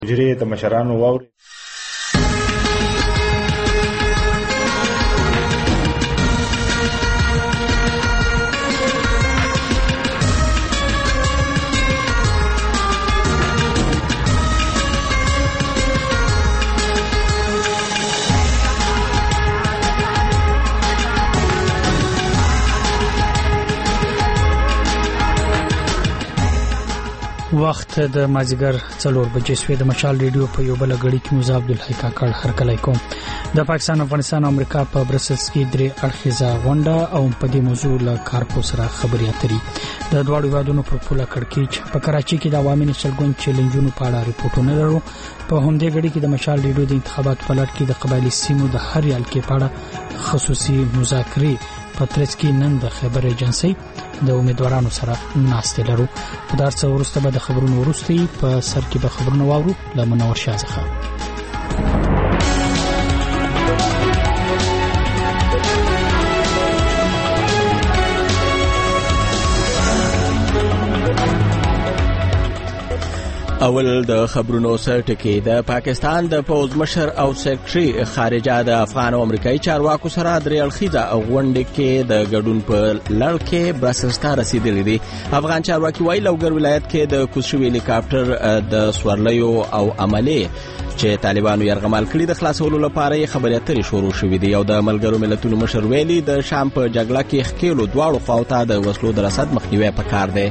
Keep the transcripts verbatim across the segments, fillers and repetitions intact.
حجرې د مشرانو واوري. وخت د مازیګر څلور بجې شوې. د مشال ریډیو په یو بل غړي کې مزاب عبدالحی کاکړ هرکلی کوم. د پاکستان افغانستان او امریکا په برسلز کې درې اړخیزه غونډه او په دې موضوع له کارپو سره خبرې اترې. د دواړو هیوادونو پر پوله کړکېچ په کراچي کې د عوامي نشلګون چیلنجونو په اړه ریپورتونه لرو. په همدې غړي کې د مشال ریډیو د انتخاباتو په لړ کې د قبایلی سیمو د هر یال کې په اړه خصوصي مذاکرې په ترڅ کې نن د خبر ایجنسی د امیدوارانو سره ناستې لرو. په دارڅه ورسته به د خبرونو ورسته په سر کې به خبرونه واورو له منور شاه څخه. اول د خبرونو سره ټکی. د پاکستان د پوز مشر او سیکرټري خارجه د افغان او امریکایي چارواکو سره درې اړخیزه غونډه کې د ګډون په لړ کې برسلز ته رسیدلې دي. افغان چارواکي وایي لوګر ولایت کې د کوشوي هلیکاپټر د سورلیو او عملي چې طالبانو يرغمال کړي د خلاصولو لپاره خبرې اترې شروع شوې دي. او د ملګرو ملتونو مشر ویلي د شام په جګړه کې ښکېلو دواړو خواو ته د وسلو د رسد مخنیوي پکار دی.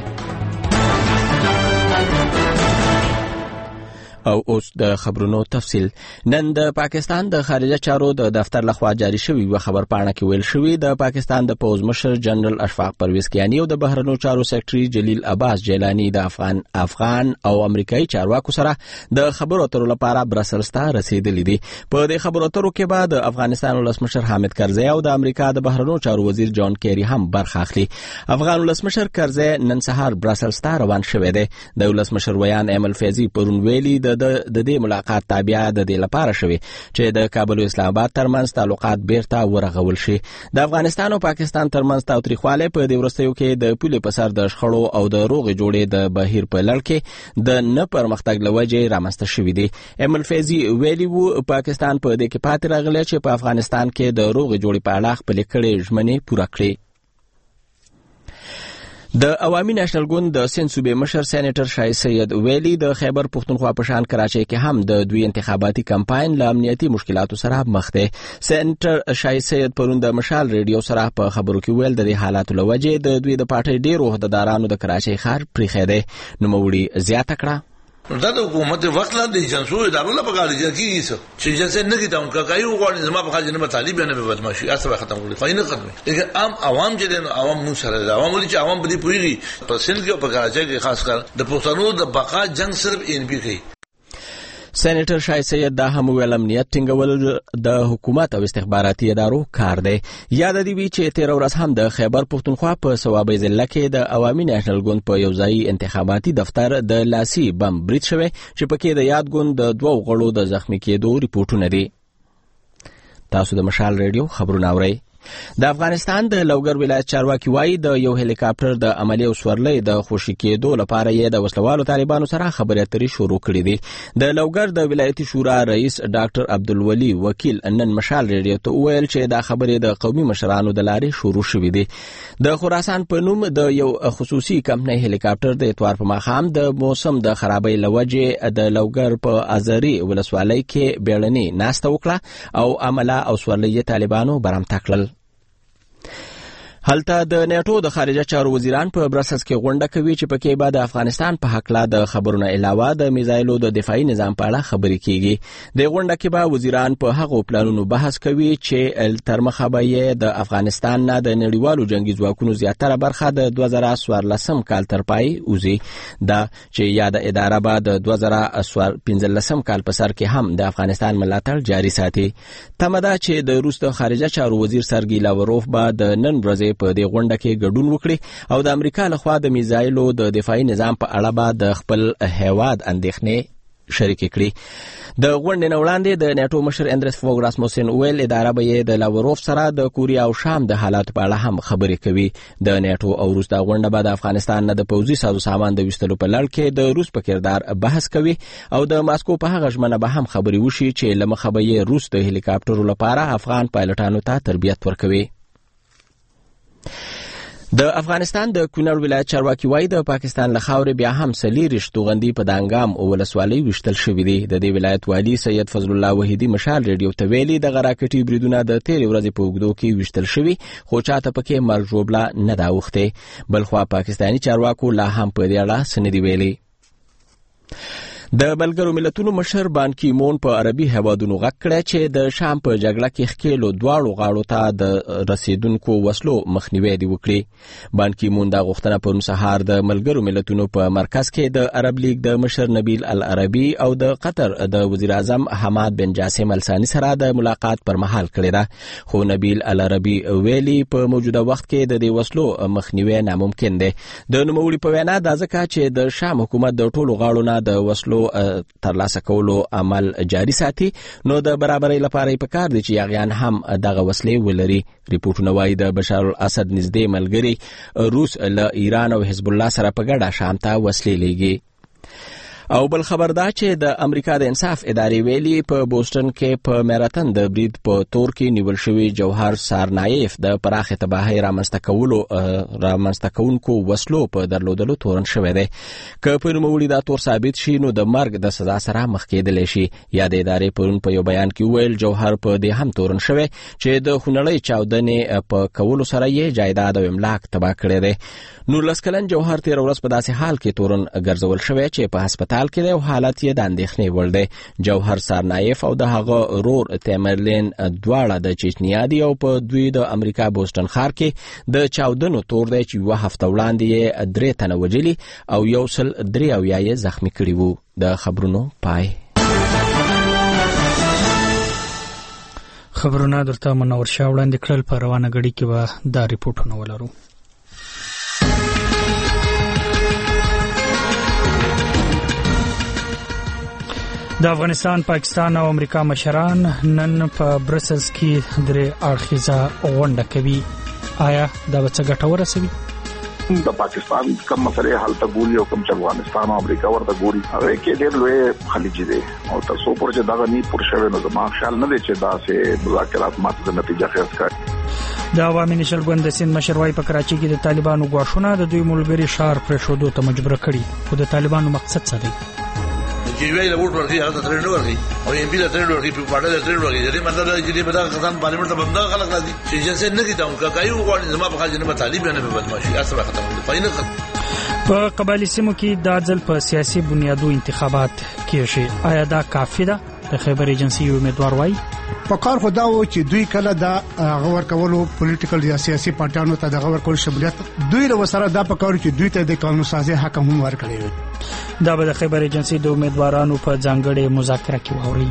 او اوس د خبرونو تفصیل. نن د پاکستان د خارجه چارو د دفتر لخوا جاری شوی و خبر پاڼه کې ویل شوی د پاکستان د پوز مشر جنرال اشفاق پرویز کیانی او د بهرنیو چارو سیکرټري جلیل عباس جیلانی د افغان افغان او امریکایي چارواکو سره د خبرو اترو لپاره برسلز ته رسیدلې دي. په دې خبرو اترو کې بعد افغانستان ولسمشر حامد کرزی او د امریکا د بهرنیو چارو وزیر جان کیری هم برخه اخلي. افغان ولسمشر کرزی نن سهار برسلز ته روان شوی دی. د ولسمشر ویان ایمل فیضی پرون ویلي د د دې ملاقات تابع د دې لپاره شوی چې د کابل او اسلام آباد ترمنځ تعلقات بیرته ورغول شي. د افغانستان او پاکستان ترمنځ تاوتریخواله په دې ورستیو کې د پولې په سر د شخړو او د روغې جوړې د بهیر په لړ کې د نه پرمختګ لوجې رامنځته شوې دي. ایمل فیضی ویلي وو پاکستان په دې کې پاتې راغلی چې په افغانستان کې د روغې جوړې په اړه خپل کړې ژمنې پوره کړي. د عوامي نېشنل ګوند د سند صوبې مشر سېنیټر شاه سید ویلي د خیبر پښتونخوا په شان کراچۍ کې هم د دوی انتخاباتي کمپاین له امنیتي مشکلاتو سره مخ دی. سېنیټر شاه سید پرون د مشال ریډیو سره په خبرو کې ویل د دې حالاتو له وجې د دوی د پارټۍ ډیرو عہدهدارانو د کراچۍ ښار پریښی دی. نوموړي زیاته کړه دا د حکومت وخت لا د جنسو ادارو لا پکاره کیږي چې جنسه نه کیته ان کا کایو غوړي زما په خاطر نه طالب نه به بدمعشي اصله ختم کړي خو نه ختمي. لیکن عام عوام چې د عوام مو سره د عوام ولې چې عوام بده پويږي په سند کې په کراچۍ کې خاص کر د پښتنو د بقا جنگ صرف ان پی کوي. سېنیټر شاه سید دا هم ویل امنیت ټینګول د حکومت او استخباراتي ادارو کار دی. یاد دی وی چې تیر ورځ هم د خیبر پښتونخوا په صوابۍ ضلع کې د عوامي نېشنل ګوند په یوځایي انتخاباتي دفتر د لاسي بم برید شوی چې پکې د یاد ګوند د دوو غړو د زخمی کېدو ریپورتونه دي. تاسو د مشال ریډیو خبرونه اورئ. د افغانستان د لوګر ولایت چارواکي وایي د یو هلیکاپټر د عملي او سورلۍ د خوشي کېدو لپاره یې د وسلوالو طالبانو سره خبرې اترې شروع کړې دي. د لوګر د ولایتي شورا رئیس ډاکټر عبدالولي وکیل نن مشال ریډیو ته ویل چې دا خبرې د قومي مشرانو د لارې شروع شوې دي. د خراسان په نوم د یو خصوصي کمپنۍ هلیکاپټر د اتوار په ماښام د موسم د خرابۍ لوجې د لوګر په ازري ولسوالۍ کې بیړنۍ ناسته وکړه او عمله او سورلۍ طالبانو برمته کړل. هلته د نیټو د خارجه چارو وزیران په برسلز کې غونډه کوي چې پکې به د افغانستان په حق لا د خبرونو علاوه د میزایلو د دفاعي نظام په اړه خبرې کیږي. د غونډه کې به وزیران په هغو پلانونو بحث کوي چې تر مخه به د افغانستان نه د نړیوالو جنگي ځواکونو زیاتره برخه د دوه زره څوارلسم کال تر پای وځي. دا چې یاد اداره به د دوه زره پنځلسم کال په سر کې هم د افغانستان ملاتړ جاري ساتي. تمه ده چې د روس د خارجه چارو وزیر سرګي لاوروف به د نن ورځې په دې غونډه کې ګډون وکړي او د امریکا لخوا د میزایلو د دفاعي نظام په اړه به د خپل هیواد اندېښنې شریک کړي. د غونډې نه وړاندې د نیټو مشر اندرس فوګ راسموسن ویل اداره به د لاوروف سره د کوریا او شام د حالات په اړه هم خبرې کوي. د نیټو او روس د غونډه بعد افغانستان نه د پوځي سازو سامان د وستلو په لړ کې د روس په کردار بحث کوي او د ماسکو په هغه ژمنه به هم خبرې وشي چې لمخه به یې روس د هلیکاپټرو لپاره افغان پایلټانو ته تربیت ورکوي. د افغانستان د کونړ ولایت چارواکي وایي د پاکستان له خاورې بیا هم څلېرویشت توغندي په دانګام ولسوالۍ ویشتل شوي دي. د دې ولایت والي سید فضل الله وحیدي مشال ریډیو ته ویلي دغه راکټي بریدونه د تېرې ورځې په اوږدو کې ویشتل شوي خو چاته پکې مرګ ژوبله نه ده اوښتې. بلخوا پاکستاني چارواکو لا هم په دې اړه څه نه دي ویلي. د ملګرو ملتونو مشر بان کی مون په عربي هیوادونو غږ کړی چې د شام په جګړه کې ښکېلو دواړو غاړو ته د رسیدونکو وسلو مخنیوی دی وکړي. بان کی مون دا غوښتنه پرون سهار د ملګرو ملتونو په مرکز کې د عرب لیگ د مشر نبیل العربي او د قطر د وزیر اعظم حماد بن جاسم الثاني سره د ملاقات پر مهال کړی ده. خو نبیل العربي ویلي په موجوده وخت کې د دې وسلو مخنیوی ناممکن دی. د نوموړي په وینا دا ځکه چې د شام حکومت د ټولو غاړو نه د وسلو ترلاسه کولو عمل جاری ساتي نو د برابرۍ لپاره په کار دي چې یاغیان هم دغه وسلې ولري. ریپورتونه وایي د بشار الاسد نږدې ملګري روس له ایران او حزب الله سره په ګډه شام ته وسلې لیږي. او بل خبر دا چې د امریکا د انصاف ادارې ویلي په بوسټن کې په میراتن د برید په تور کې نیول شوی جوهر سارنایف د پراخه تباهۍ رامنځته کولو رامنځته کوونکو وسلو په درلودلو تورن شوی دی. که په نوموړي دا تور ثابت شي نو د مرګ د سزا سره مخ کېدلی شي. یا د ادارې پرون په یو بیان کې ویل جوهر په دې هم تورن شوی چې د خونړۍ چاودنې په کولو سره یې جایداد او املاک تباه کړی دی. نولس کلن جوهر تیر ورځ په داسې حال کې تورن ګرځول شوی چې په هسپتال کې دی او حالت یې د اندېښنې وړ دی. جوهر سارنایف او د هغه رور تیمرلین دواړه د چچنیا دي او په دوی د امریکا بوسټن ښار کې د چاودنو تور دی چې یوه هفته وړاندې یې درې تنه وژلي او یو سل درې اویا یې زخمي کړي وو. د خبرونو پای. خبرونه درته منور شاه وړاندې کړل. په روانه غړي کې به دا ریپورټونه ولرو. د افغانستان، پاکستان او امریکا مشران نن په برسلز کې درې اړخیزه غونډه کوي. آیا دا به څه ګټه ورسوي؟ د پاکستان کوم مسلې حل ته ګوري او کوم چې افغانستان او امریکا ورته ګوري هغه کې ډېر لوی خلیج دي او تاسو پر چې دا غني پر شوی نو زما خیال نه دی چې دا سه مذاکرات ماته نتیجه خیز کړي. د عوامي نشل ګوند د سند مشر وايي په کراچي کې د طالبانو غواښونه د دوی ملګری شهر پر شودو ته مجبور کړي. خو د طالبانو مقصد څه دی؟ چې ویل ووټ ورکړي هغه ترې نه ورکړي او ایم پی له ترې ورکړي په پاړه له ترې ورکړي. دې مطلب دا چې دې په دغه کسان پارلیمنت ته بمدا خلک راځي چې جنسه نه کیته او کایو غواړي زما په خاطر نه طالب نه به بدمعشي اصله ختم دي فاینه ختم. په قبایلی سیمو کې د ځل په سیاسي بنیادو انتخابات کیږي. آیا دا کافی ده؟ د خیبر ایجنسی امیدوار وایي په کار خدا و چې دوی کله دا غور کولو پولیټیکل یا سیاسي پارټیانو ته د غور کول شمولیت دوی له وسره دا په کار چې دوی ته د قانون سازي حق هم ورکړي. دا به د خیبر ایجنسی د امیدوارانو په ځانګړي مذاکره کې ووري.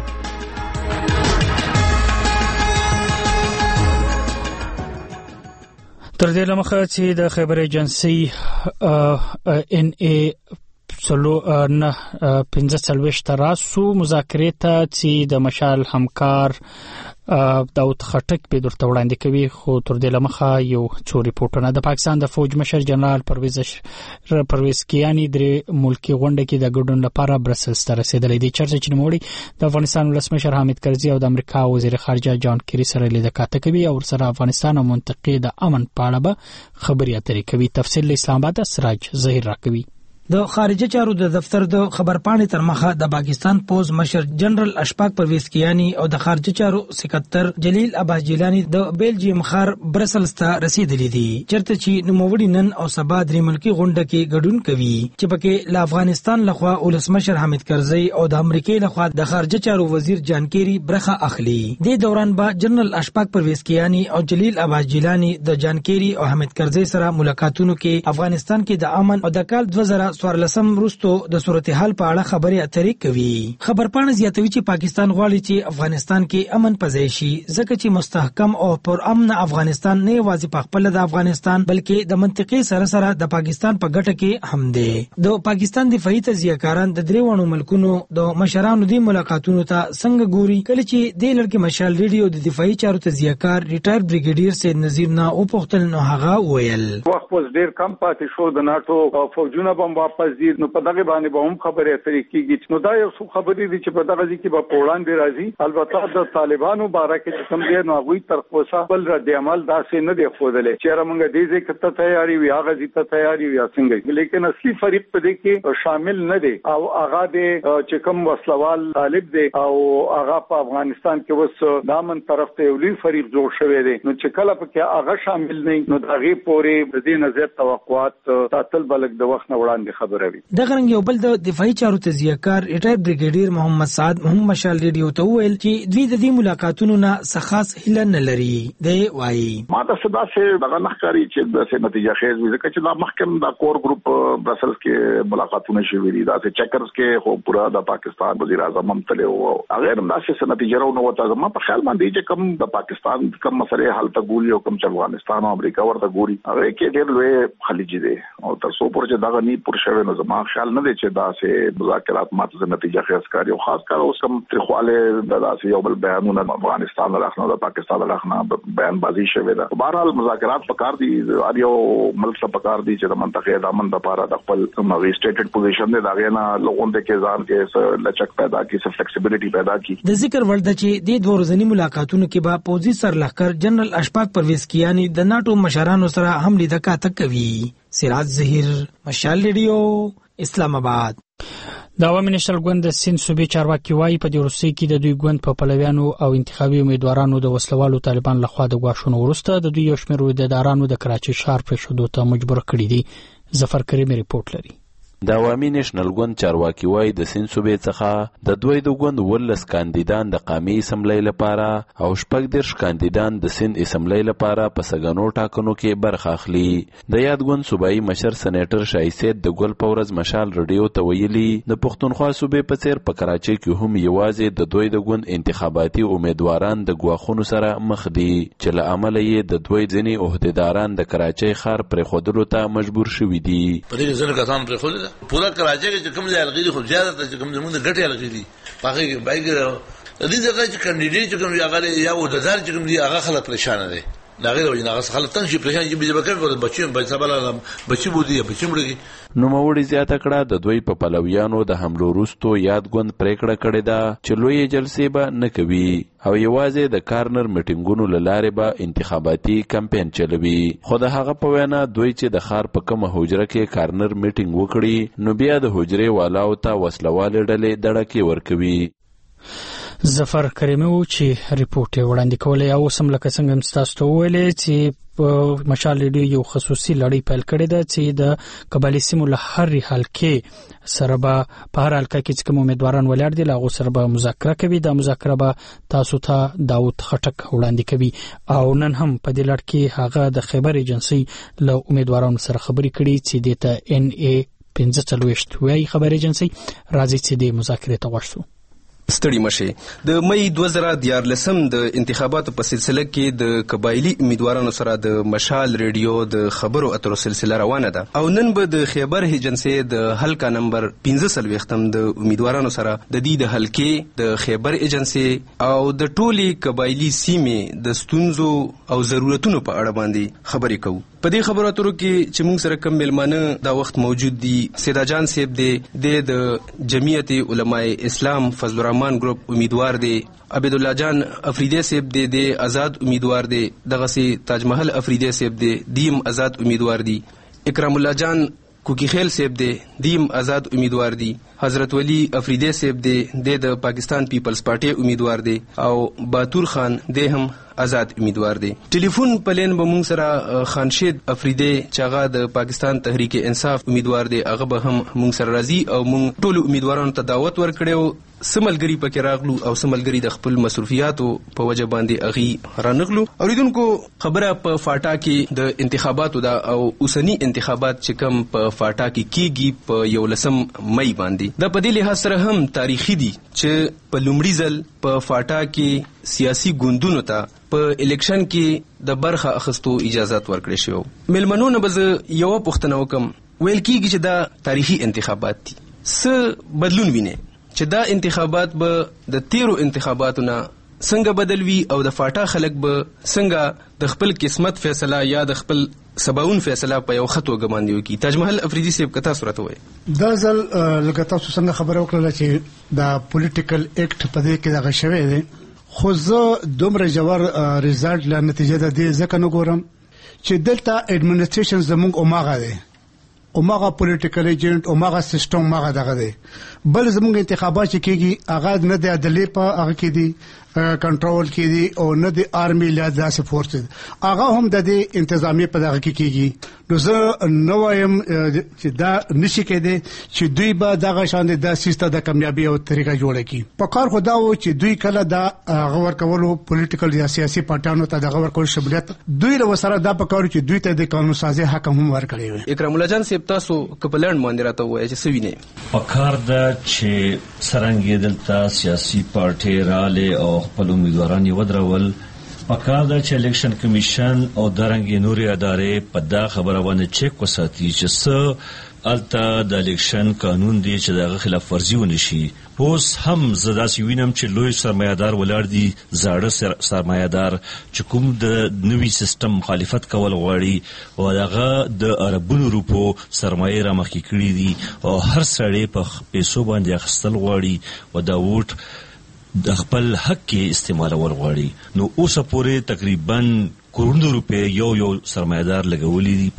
تر دې لمخه چې د خیبر ایجنسی ان ای سلو نه پنځه څلوېښت راسو مذاکرې ته چې د مشال همکار داود خټک په درته وړاندې کوي. خو تر دې لمخه یو څو ریپورتونه. د پاکستان د فوج مشر جنرال پرویز پرویز کیانی درې ملکی غونډه کې د ګډون لپاره برسلز ته رسیدلی دی. چرته چې نوموړي د افغانستان ولسمشر حامد کرزي او د امریکا وزیر خارجه جان کیری سره لیدل کاته کوي او سره افغانستان او منطقې د امن په اړه به خبرې اترې کوي. تفصیل اسلام آباد سراج ظهیر راکوي. د خارجه چارو د دفتر د خبرپاڼې تر مخه د پاکستان پوز مشر جنرال اشفاق پرویز کیانی او د خارجه چارو سکرټر جلیل عباس جیلانی د بیلجیم ښار برسلز ته رسیدلی دي. چرته چې نوموړي نن او سبا درې ملکی غونډه کې ګډون کوي چې پکې له افغانستان لخوا ولسمشر حامد کرزي او د امریکای لخوا د خارجه چارو وزیر جان کیری برخه اخلي. د دوران با جنرال اشفاق پرویز کیانی او جلیل عباس جیلانی د جان کیری او حامد کرزي سره ملاقاتونو کې افغانستان کې د امن او د کال دوه زره څوارلسم وروسته د صورتحال په اړه خبرې اترې کوي. خبرپاڼه زیاتوي چې پاکستان غواړي چې افغانستان کې امن پځای شي ځکه چې مستحکم او پر امن افغانستان نه یوازې په خپل د افغانستان بلکې د منطقې سره سره د پاکستان په ګټه کې هم دی. د پاکستان دفاعي تجزیه‌کاران د درې وړو ملکونو د مشرانو د ملاقاتونو ته څنګه ګوري کله چې د لړکې مشال ریډیو د دفاعي چارو تجزیه‌کار ریټایر بریګیډیر سید نذیر نه او پختل نو هغه ویل وخت اوس ډیر کم پاتې شو د ناتو فوجونه به واپس دي نو په دغه باندې به هم خبرې اترې کیږي. نو دا یو څه خبرې دي چې په دغه ځکه په پوړان دی راځي. البته د طالبانو باره کې چې کوم دی نو هغه تر اوسه بل رد عمل داسې نه دی خوذلې چې موږ دې ځکه ته تیاری وي هغه دې ته تیاری وي څنګه لیکن اصلي فریق په دې کې شامل نه دی او هغه دې چې کوم وسلوال طالب دی او هغه په افغانستان کې وس دامن طرف ته یو لوی فریق جوړ شوی دی نو چې کله پکې هغه شامل نه نو دغه پورې د دې نظر توقعات تاتل بلک د وخت نه وړاندې خبره وي. د غرنګ یو بل د دفاعي چارو تجزیه‌کار ریټایر بریګیډیر محمد سعد محمد مشال ریډیو ته ویل چې دوی د دې ملاقاتونو نه سخاص هله نه لري. دی وایي ما د صدا سه دغه نخکاری چې د سه نتیجه خیز وي ځکه چې دا محکم د کور ګروپ برسلز کې ملاقاتونه شوي دي دا سه چکرز کې خو پورا د پاکستان وزیر اعظم هم تلو او هغه هم داسې نتیجه راو نو وته ما په خیال باندې چې کوم د پاکستان کوم مسله حل ته ګوري او کوم چې افغانستان او امریکا ورته ګوري هغه کې ډېر لوی خلیجي دي او تر څو پورې چې دا غني پر شوی نو زما خیال نه دی چې دا سه مذاکرات ماته نتیجه خیز کاری او خاص کار اوس کوم ترخواله د داسې یو بل بیانونه افغانستان راخنه د پاکستان راخنه بیان بازی شوی دا بهرحال مذاکرات پکار دي اړیو ملک څخه پکار دي چې د منطقې د امن لپاره د خپل نوې سټیټډ پوزیشن دی دا غنا لوګون ته کې ځان کې لچک پیدا کی سه فلیکسیبিলিټي پیدا کی. د ذکر ول د چې د دوه ورځنی ملاقاتونو کې به پوزي سرلښکر جنرال اشفاق پرویز کیانی د ناتو مشرانو سره هم لیدکا تک کوي. سراج ظهیر مشال ریډیو اسلام آباد. د عوامي نېشنل ګوند د سند صوبې چارواکي وایي په دې وروستي کې د دوی ګوند په پلویانو او انتخابي امیدوارانو د وسلوالو طالبان لخوا د غواښونو وروسته د دوی یو شمېر ویدارانو د کراچي ښار پرېښودو ته مجبور کړي دي. ظفر کریم ریپورت لري. د عوامي نېشنل ګوند چارواکي وایي د سند صوبې څخه د دوی د ګوند ولس کاندیدان د قامي اسمبلی لپاره او شپږ دېرش کاندیدان د سند اسمبلی لپاره په سګنو ټاکنو کې برخه اخلي. د یاد ګوند صوبایي مشر سېنیټر شایسید د ګل په ورځ مشال ریډیو ته ویلي د پښتونخوا صوبې په څیر په کراچۍ کې هم یوازې د دوی د ګوند انتخاباتي امیدواران د ګواښونو سره مخ دي چې له امله یې د دوی ځینې عہدیداران د کراچۍ ښار پرېښودلو ته مجبور شوي دي. په دې ځینې کسان پرېښودل پورا کراچۍ کې کوم ځای الغیری خو زیاده ته کوم زموږ د ګټه الغیری پاګه کې بایګر د دې ځای چې کاندیدټ چې کوم هغه یا و د دار چې کوم دی هغه خلک پریشان دي دا غیر وجه هغه خلک تنګ شي پریشان چې به بکر بچي بچا بل بچي بودی بچي مړي. نو موري زیاته کړه د دوی په پلویانو د حملو وروسته یاد ګوند پریکړه کړې ده چې لوی جلسې به نه کوي او یوازې د کارنر میټینګونو لاره به انتخاباتي کمپاین چلوي. خو د هغه په وینا دوی چې د خار په کومه حجره کې کارنر میټینګ وکړي نو بیا د حجرې والاو ته وسلوال ډلې دړکې ورکوي. ظفر کریمو چې ریپورت وړاندې کولای او سم لکه څنګه تاسو ته ویلې چې په مشال ریډیو یو خصوصي لړۍ پیل کړې ده چې د قبایلی سیمو له هر حلقې سره به په هر حلقه کې کوم امیدواران ولاړ دي لاغو سره به مذاکره کوي. دا مذاکره به تاسو ته داوود خټک وړاندې کوي او نن هم په دې لړ کې هغه د خیبر ایجنسی له امیدوارانو سره خبرې کړي چې د ته ان ای پنځه څلوېښت وایي خبر ایجنسی راځي چې د مذاکرې ته ورشو. ستړي مشه د مې دوه زره دیارلسم د انتخاباتو په سلسله کې د قبایلی امیدوارانو سره د مشال ریډیو د خبرو اترو سلسله روانه ده او نن به د خیبر ایجنسی د حلقه نمبر پنځه څلوېښتم د امیدوارانو سره د دې د حلقې د خیبر ایجنسی او د ټولي قبایلی سیمې د ستونزو او ضرورتونو په اړه باندې خبرې کوو. په دې خبرو اترو کې چې موږ سره کوم ملمانه دا وخت موجود دي سیدا جان صاحب دی د جمعیت علماء اسلام فضل الرحمن گروپ امیدوار دی، عبد الله جان افریدی صاحب دی د آزاد امیدوار دی، دغه سي تاج محل افریدی صاحب دی دیم آزاد امیدوار دی، اکرام الله جان کوکی خیل صاحب دی دیم آزاد امیدوار دی، حضرت ولی افریدی صاحب دی د پاکستان پیپلز پارټي امیدوار دی او باتور خان دی هم آزاد امیدوار دی. ټلیفون پلین به مونږ سره خانشید افریدی چاغه د پاکستان تحریک انصاف امیدوار دی هغه به هم مونږ سره راځي او مونږ ټول امیدوارانو ته دعوت ورکړو سملګری پکې راغلو او سملګری د خپل مسؤلیتاتو په وجه باندې اغي رانغلو. اوریدونکو خبره په فاټا کې د انتخاباتو دا او اوسنی انتخابات چې کوم په فاټا کې کیږي په یو لسم مئی باندې د پدې لحاظ سره هم تاریخي دي چې په لومړي ځل په فاټا کې سیاسي ګوندونو ته په الیکشن کې د برخه اخستو اجازه ورکړې شو. ملمنو نه بز یو پښتنه وکم ویل کیږي چې دا تاریخي انتخابات دي څه بدلون ویني چې دا انتخابات به د تیرو انتخاباتونه څنګه بدل وي او د فاټا خلک به څنګه د خپل قسمت فیصله یا د خپل سباون فیصله په یو خطو ګماندي وکي. تاج محل افریدی صاحب کتا صورت وای دا ځل لکه تاسو څنګه خبره وکړه چې دا پولیټیکل اکټ په دې کې دغه شوی دی خو زه دومره جوړ ریزالټ لا نتیجه ده دې ځکه نه ګورم چې دلته اډمنسټریشن زموږ اوماغه دی اوماغه پولیټیکل ایجنټ اوماغه سیستم ماغه دغه دی بل زموږ انتخابات چې کیږي هغه نه د عدالت په هغه کې دي کنټرول کې دي او نه د آرمي لا داسې فورس هغه هم د دې انتظامی په دغه کې کیږي. نو زه نو وایم چې دا نشي کېدی چې دوی به دغه شان د سیستم د کامیابی او طریقه جوړه کړي. په کار خو دا و چې دوی کله دا غور کولو پولیټیکل یا سیاسي پارټیانو ته دغه ورکول شمولیت دوی له وسره دا په کار چې دوی ته د قانون سازي حق هم ورکړي وي. اکرام الله جان صاحب تاسو کپلند باندې راته وایي چې سوینه په کار دا چې سرنګ دلته سیاسي پارټي رااله او خپل امیدواران یې ودرول پکار دا چې الیکشن کمیشن او درنګ نوري ادارې په دا خبره باندې چک وساتي چې څه الته د الیکشن قانون دی چې دغه خلاف ورزي ونشي. اوس هم زدا سی وینم چې لوی سرمایدار ولر دي زاړه سرمایدار چې کوم د نوي سیستم مخالفت کول غواړي او دغه د عربونو روپو سرمایه را مخکې کړی دي او هر سړی په پیسو باندې اخستل غواړي او دا ووټ د خپل حق کې استعمالول غواړي. نو اوس پورې تقریبا کروڑو روپے یو یو سرمایدار لګولې دي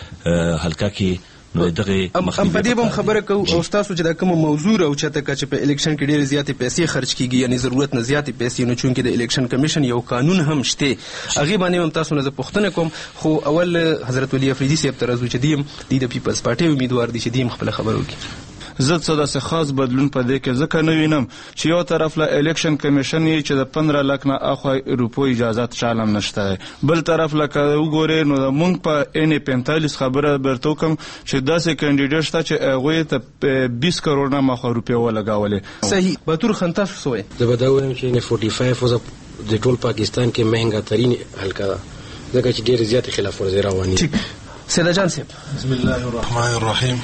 په حلقه کې. نو دغه ام په دې هم خبره کو او تاسو چې دا کوم موضوع او چته چې په الیکشن کې ډېر زیاتې پیسې خرج کیږي یعنی ضرورت نه زیاتې پیسې نو چونکې د الیکشن کمیشن یو قانون هم شته هغه باندې هم تاسو نه پوښتنه کوم. خو اول حضرت ولی افریدی صاحب ترازو چې دیم د پیپلز پارټي امیدوار دي چې دیم خپل خبرو کوي. زه څه داسې خاص بدلون په دې کې ځکه نه وینم چې یو طرف له الیکشن کمیشن یې چې د پندرہ لک نه اخوا روپو اجازت چالم نشته بل طرف لکه وګورئ نو موږ په ان پینتالیس خبره برته کوم چې داسې کاندیدټ شته چې هغوی ته بیس کروڑ نه مخه روپې ولګولې. صحیح باتور خان تاسو سوې زه به دا وایم چې نه پنځه چالیس د ټول پاکستان کې مهنګه ترين حلقه ده ځکه چې ډېر زیات خلاف ورزي رواني. سیدا جان صاحب بسم الله الرحمن الرحیم.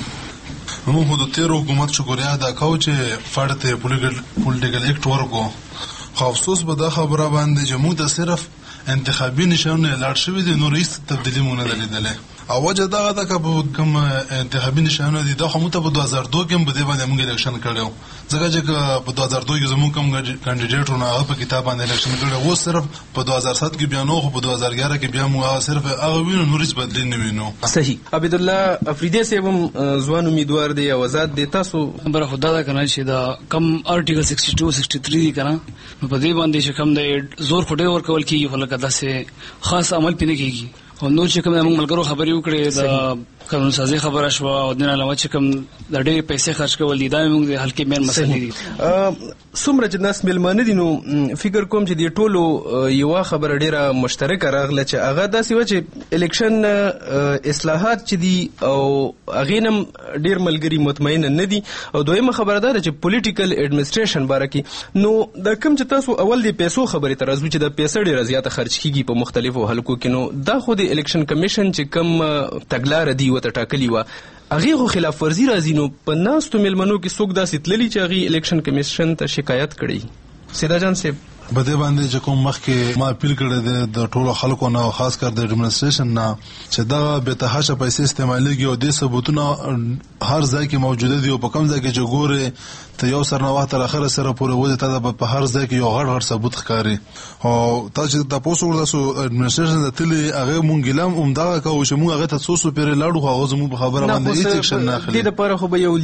موږ د تیر حکومت شکریا ادا کوو چې فرد پولیټیکل اکټ ورکو خو افسوس به دا خبره باندې چې موږ د صرف انتخابي نشانونه لاړ شوی دي نو هیڅ تبدیلی مونږ نه لیدلې او وجه دا ده چې کوم انتخابي نشانونه دي دا هم ته په دوه زره دوه کې بده باندې موږ الیکشن کړو ځکه چې په دوه زره دوه کې زموږ کوم کاندیدټونه هغه په کتاب باندې الیکشن کړو و صرف په دوه زره سات کې بیا نو په دوه زره اګیاره کې بیا موږ صرف هغه وینو نور هیڅ بدلی نه وینو. صحیح عبد الله افریدی صاحب ځوان امیدوار دی او آزاد دی تاسو بر خدا دا کنه چې دا کم ارټیکل سکسټي ټو سکسټي تھری دی کنه په دې باندې چې کم د زور خټه ور کول کیږي ولکه داسې خاص عمل پینې کیږي او نو چې کوم موږ ملګرو خبرې وکړې د قانون سازي خبره شو او د نه علاوه چې کوم د ډېر پیسې خرج کول دي دا موږ د حل کې مین مسلې دي. څومره چې ناس ملمانه دي نو فکر کوم چې د ټولو یو خبره ډېره مشترکه راغله چې هغه داسې و چې الیکشن اصلاحات چې دي او هغه نم ډېر ملګری مطمئن نه دي او دویمه خبره ده چې پولیټیکل اډمنسټریشن باره کې نو د کوم چې تاسو اول د پیسو خبرې تر ازو چې د پیسې ډېر زیاته خرج کیږي په مختلفو حلقو کې نو دا خو د الیکشن کمیشن چې کوم تګلار دی وته ټاکلی و هغه خو خلاف ورزي راځي نو په ناستو ملمنو کې څوک داسې تللی چې هغه الیکشن کمیشن ته شکایت کړي. سیدا جان صاحب بده باندې چې کوم مخکې ما اپیل کړی د ټولو خلکو نه خاص کر د اډمنسټریشن نه چې دا به تهاشه پیسې استعمالېږي او د ثبوتونه هر ځای کې موجوده دي او په کوم ځای کې چې ګوره ته یو سرنوخت تر اخره سره پورې وځي ته په هر ځای کې یو غړ غړ ثبوت ښکاري. او تاسو د تاسو ورته اډمنسټریشن د تلي هغه مونږ ګلم اومدغه کوو چې مونږ هغه ته څو پیری لاړو هغه زموږ په خبره باندې هیڅ اکشن نه اخلي. د لپاره خو به یو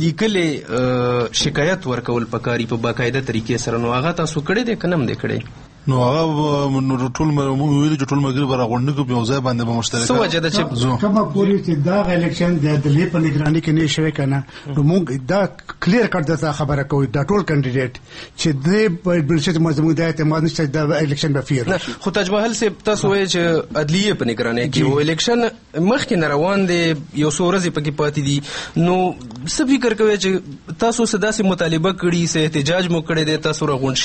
لیکلې شکایت ورکول پکاري په باقاعده طریقې سره. نو هغه تاسو کړی دی کنه هم دی کړی؟ نو هغه نو ټول مو ویل چې ټول مګر برا غونډه کو په ځای باندې به مشترک سو وجه د چې کومه پوری چې دا الیکشن د دلی په نگرانی کې نه شوی کنه. نو موږ دا کلیر کړ د خبره کوي دا ټول کینډیډیټ چې د بلشت مزمو د اعتماد نشته د الیکشن به فیر خو تجوهل سي تاسو وایي چې عدلیه په نگرانی کې و الیکشن مخکې نه روان دي یو څو ورځې پکې پاتې دي. نو څه فکر کوي چې تاسو سداسي مطالبه کړی سه احتجاج مو کړی دی تاسو راغون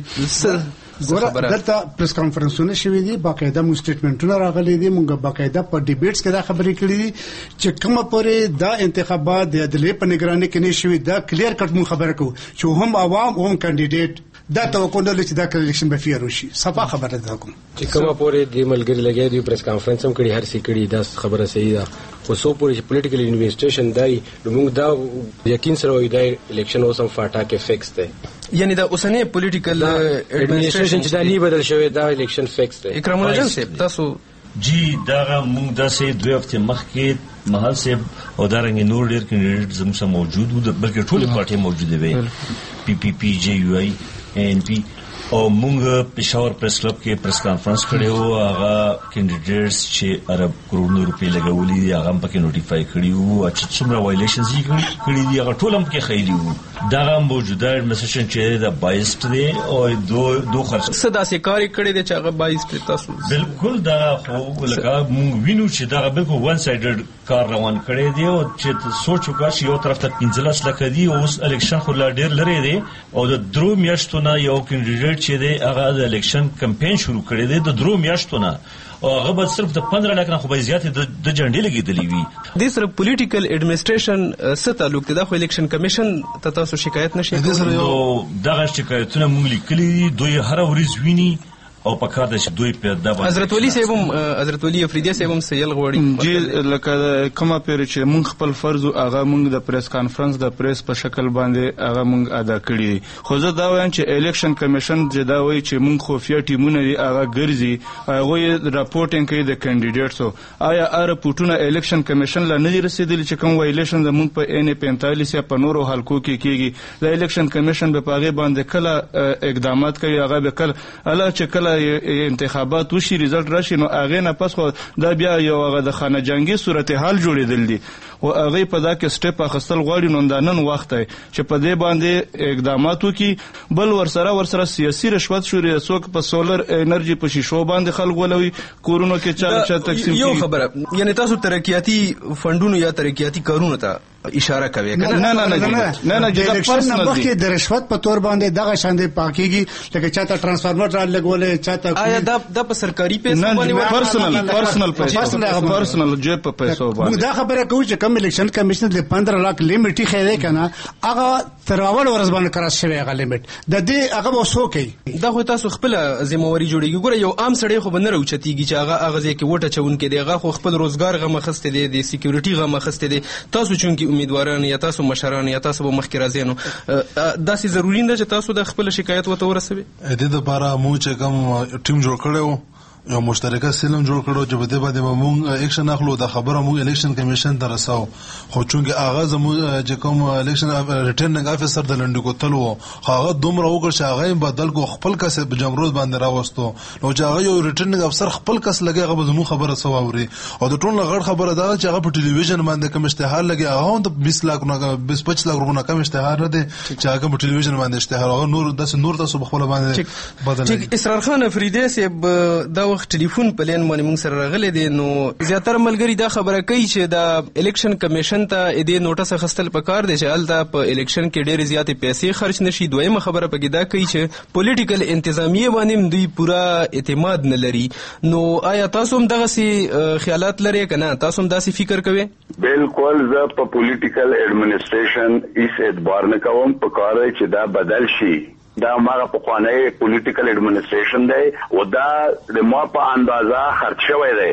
شوی ګوره دلته پریس کانفرنسونه شوي دي باقاعده مو سټیټمنټونه راغلي دي مونږ باقاعده په ډیبیټس کې دا خبرې کړې دي چې کومه پورې دا انتخابات د عدلیه په نگرانی کې نه شوي دا کلیر کټ مون خبره کوو چې هم عوام هم کینډیډیټ دا توقع نه لري چې دا الیکشن به فیر وشي. صفه خبره ده کوم چې کومه پورې د ملګری لګي دی پریس کانفرنس هم کړي هر څه کړي دا خبره صحیح ده. خو سو پورې چې پولیټیکل انویسټیشن دی موږ دا یقین سره وایو دا الیکشن اوس هم فاټا کې فکس دی. یعنی دا اوسنی پولیټیکل ایڈمنسټریشن چې دا نه بدل شوی دا الیکشن فکس دی. اکرام الله جان صاحب تاسو جی دا موږ د سه دوه هفته مخکې محل صاحب او دارنګ نور ډیر کینډیډیټ زموږ سره موجود وو بلکې ټول پارټي موجوده وي پی پی پی جے یو آی این پی او موږ پېښور پریس کلب کې پریس کانفرنس کړو. هغه کینډیډیټس چې عرب کروڑونو روپۍ لګولې دي هغه هم پکې نوټیفای کړي وو چې څومره وایلیشنز یې کړي دي هغه ټول هم پکې خېلي وو. دا موجوده اډمنسټریشن چې د بایسټ دی او دو دو خرڅ صدا سي کار کړي دي چې هغه بایسټ تاسو بالکل دا خو لکه موږ وینو چې دا بالکل وان سایډډ کار روان کړي دي او چې سوچ وکړي یو طرف ته پنځلس لکه دي اوس الیکشن خو لا ډیر لري دي او د درو میاشتو نه یو کینډیډیټ چې دی هغه د الیکشن کمپاین شروع کړی دی د درو میاشتو نه او هغه به صرف د پندرہ لک نه خو به زیات د جنډې لګېدلې وي. د سره پولیټیکل اډمنسټریشن څه تعلق دی د الیکشن کمیشن ته تاسو شکایت نشئ کولای؟ نو دغه شکایتونه موږ لیکلي دوی هر ورځ ویني او په کار د دوی په دغه حضرت ولی صاحب هم حضرت ولی افریدی صاحب هم سیل غوړي جی لکه کومه پیر چې مونږ خپل فرض هغه مونږ د پریس کانفرنس د پریس په شکل باندې هغه مونږ ادا کړی. خو زه دا وایم چې الیکشن کمیشن چې دا وایي چې مونږ خفیه ټیمونه دي هغه ګرځي هغه راپورټینګ کوي د کینډیډیټسو آیا ار پټونه الیکشن کمیشن لا نه رسیدلی چې کوم وایلیشن زمونږ په ان پینتالیس یا په نورو حلقو کې کیږي د الیکشن کمیشن په پاغه باندې کله اقدامات کوي هغه به کله الله چې کله انتخابات وشي ریزلټ راشي نو هغه نه پس خو دا بیا یو هغه د خانه جنگي صورتحال جوړېدل دي او هغه په دا کې سټپ اخستل غواړي نو د نن وخت دی چې په دې باندې اقدامات وکړي. بل ورسره ورسره سیاسي رشوت شوري څوک په سولر انرژي په شیشو باندې خلک ولوي کورونو کې چا چا تقسیم کیږي. یو خبره یعنی تاسو ترقیاتی فندونو یا ترقیاتی کارونو ته اشاره کوي کنه؟ نه نه نه نه نه د پرسنل وخت د رشوت په تور باندې دغه شاندې پاکيږي لکه چاته ترانسفارمر را لګولې چاته آیا دا د سرکاري پیسې باندې پرسنل پرسنل پیسې پرسنل جیب په پیسو باندې دا خبره کوي چې کوم الیکشن کمیشن د پندرہ لک لیمټ یې خېره کنه هغه تر اول ورځ باندې کراس شوی هغه لیمټ د دې هغه وسو کوي دا خو تاسو خپل ذمہواری جوړیږي. ګوره یو عام سړی خو بنره اوچتیږي چې هغه هغه ځکه وټه چون کې دی هغه خو خپل روزګار غو مخسته دی د سکیورټي غو مخسته دی. تاسو چون کې امیدواران یا تاسو مشران یا تاسو به مخکې راځئ نو دا سي ضروري نه چې تاسو د خپل شکایت وته ورسوي. د دې لپاره مو چې کوم ټیم جوړ کړو یو مشترکه سیلم جوړ کړو چې په دې باندې موږ اکشن اخلو د خبره موږ الیکشن کمیشن ته رساو. خو چونګه اغاز موږ چې کوم الیکشن ریټرننګ افیسر د لنډو کوتلو هغه دومره وکړ چې هغه بدل کو خپل کس په جمهوریت باندې راوستو نو چې هغه یو ریټرننګ افسر خپل کس لګي هغه زمو خبره سواوري او د ټول غړ خبره دا چې هغه په ټلویزیون باندې کوم اشتهار لګي هغه د بیس لک نه بیس پچیس لک روپیا کم اشتهار نه دي چې هغه په ټلویزیون باندې اشتهار هغه نور د نور تاسو خپل باندې بدل. چې اسرار خان افریدی صاحب دا وخت ټلیفون په لین باندې موږ سره راغلي دي نو زیاتره ملګری دا خبره کوي چې دا الیکشن کمیشن ته دې نوټس اخستل پکار دي چې الته په الیکشن کې ډېر زیاتې پیسې خرج نشي. دویمه خبره پکې دا کوي چې پولیټیکل انتظامیه باندې دوی پورا اعتماد نه لري. نو آیا تاسو هم دغه سي خیالات لرئ کنه؟ تاسو هم داسې فکر کوئ؟ بالکل زه په پولیټیکل ایڈمنسټریشن هیڅ اعتبار نه کوم پکار چې دا بدل شي. دا ماغه په خوانه پولیټیکل ایڈمنسټریشن دی او دا د ما په اندازه خرچ شوی دی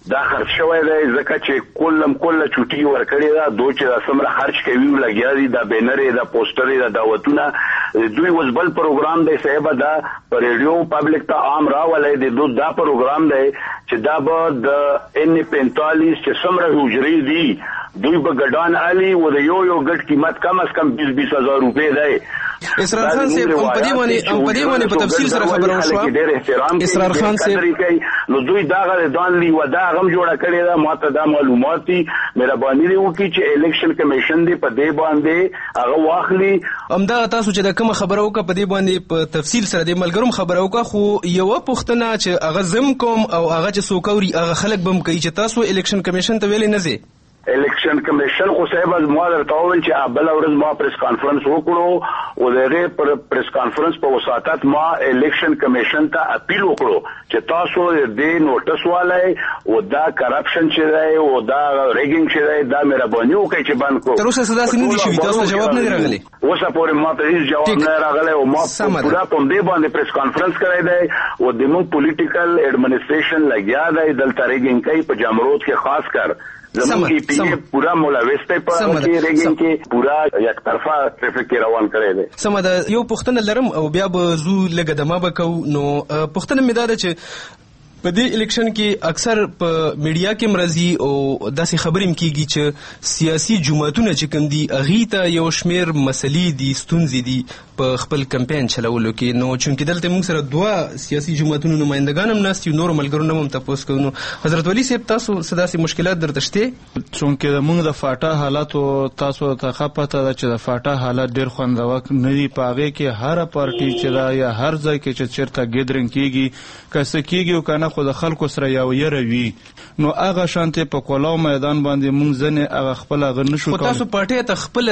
دا خرج شوی دی ځکه چې کلم کله چوټي ورکړې ده دوی چې دا سمره خرج کوي لګیا دي دا بینرې دا پوسټرې دا دعوتونه دوی اوس بل پروګرام دی صاحب دا په ریډیو پبلک ته عام راولې دی دوی دا پروګرام دی چې دا به د ان پینتالیس چې سمره حجرې دي دوی به ګډان علي و د یو یو ګډ قیمت کم از کم بیس بیس هزار روپۍ دی. اسرار خان صاحب هم په دې باندې هم په دې باندې په تفصیل سره خبره وشوه. اسرار خان صاحب نو دوی دا غره دان لی و دا غم جوړه کړی دا ماته دا معلومات دي مهرباني دی وکړي چې الیکشن کمیشن دی په دې باندې هغه واخلي. همدا تاسو چې دا کوم خبره وکړه په دې باندې په تفصیل سره د ملګروم خبره وکړه خو یو پوښتنه چې هغه زم کوم او هغه چې څوکوري هغه خلک بم کوي چې تاسو الیکشن کمیشن ته ویلې نه زی الیکشن کمیشن خو صاحب از ما درته وویل چې بل ورځ ما پریس کانفرنس وکړو او دغه پر پریس کانفرنس په وساتت ما الیکشن کمیشن ته اپیل وکړو چې تاسو دې نوټس والای او دا کرپشن چې دی او دا ریګینګ چې دی دا مهرباني وکړئ چې باندې کو تر اوسه سداسې نه دي شوي تاسو جواب نه دی راغلی اوسه پورې ما ته هیڅ جواب نه راغلی او ما پورا په دې باندې پریس کانفرنس کړی دی او د مو پولیټیکل اډمنسټریشن لګیا دی دلته ریګینګ کوي په جمرود کې خاص کر زمون کی پی پورا ملاوسته په کې ریګینګ کې پورا یک طرفه ټریفیک روان کړی دی. سم ده یو پښتنه لرم او بیا به زو لګه دمه بکو نو پښتنه مې دا چې په دې الیکشن کې اکثر په میډیا کې مرضی او داسې خبرې مکیږي چې سیاسي جماعتونه چې کوم دي اغه ته یو شمیر مسلې دي ستونزې دي په خپل کمپاین چلولو کې نو چونکې دلته موږ سره دوه سیاسي جماعتونو نمائندگان هم ناست یو نور ملګرو هم تاسو کوو حضرت ولی صاحب تاسو سداسي مشکلات درته شته چونکې موږ د فاټا حالات تاسو ته خپته ده چې د فاټا حالات ډیر خوندور نه دي پاغه کې هر پارټي چې دا یا هر ځای کې چې چیرته ګیدرینګ کیږي کسه کیږي او کنه خو د خلکو سره یو یره وی نو هغه شانته په کولاو میدان باندې مونږ ځنه هغه خپل هغه نشو کوو. تاسو پارټي ته خپل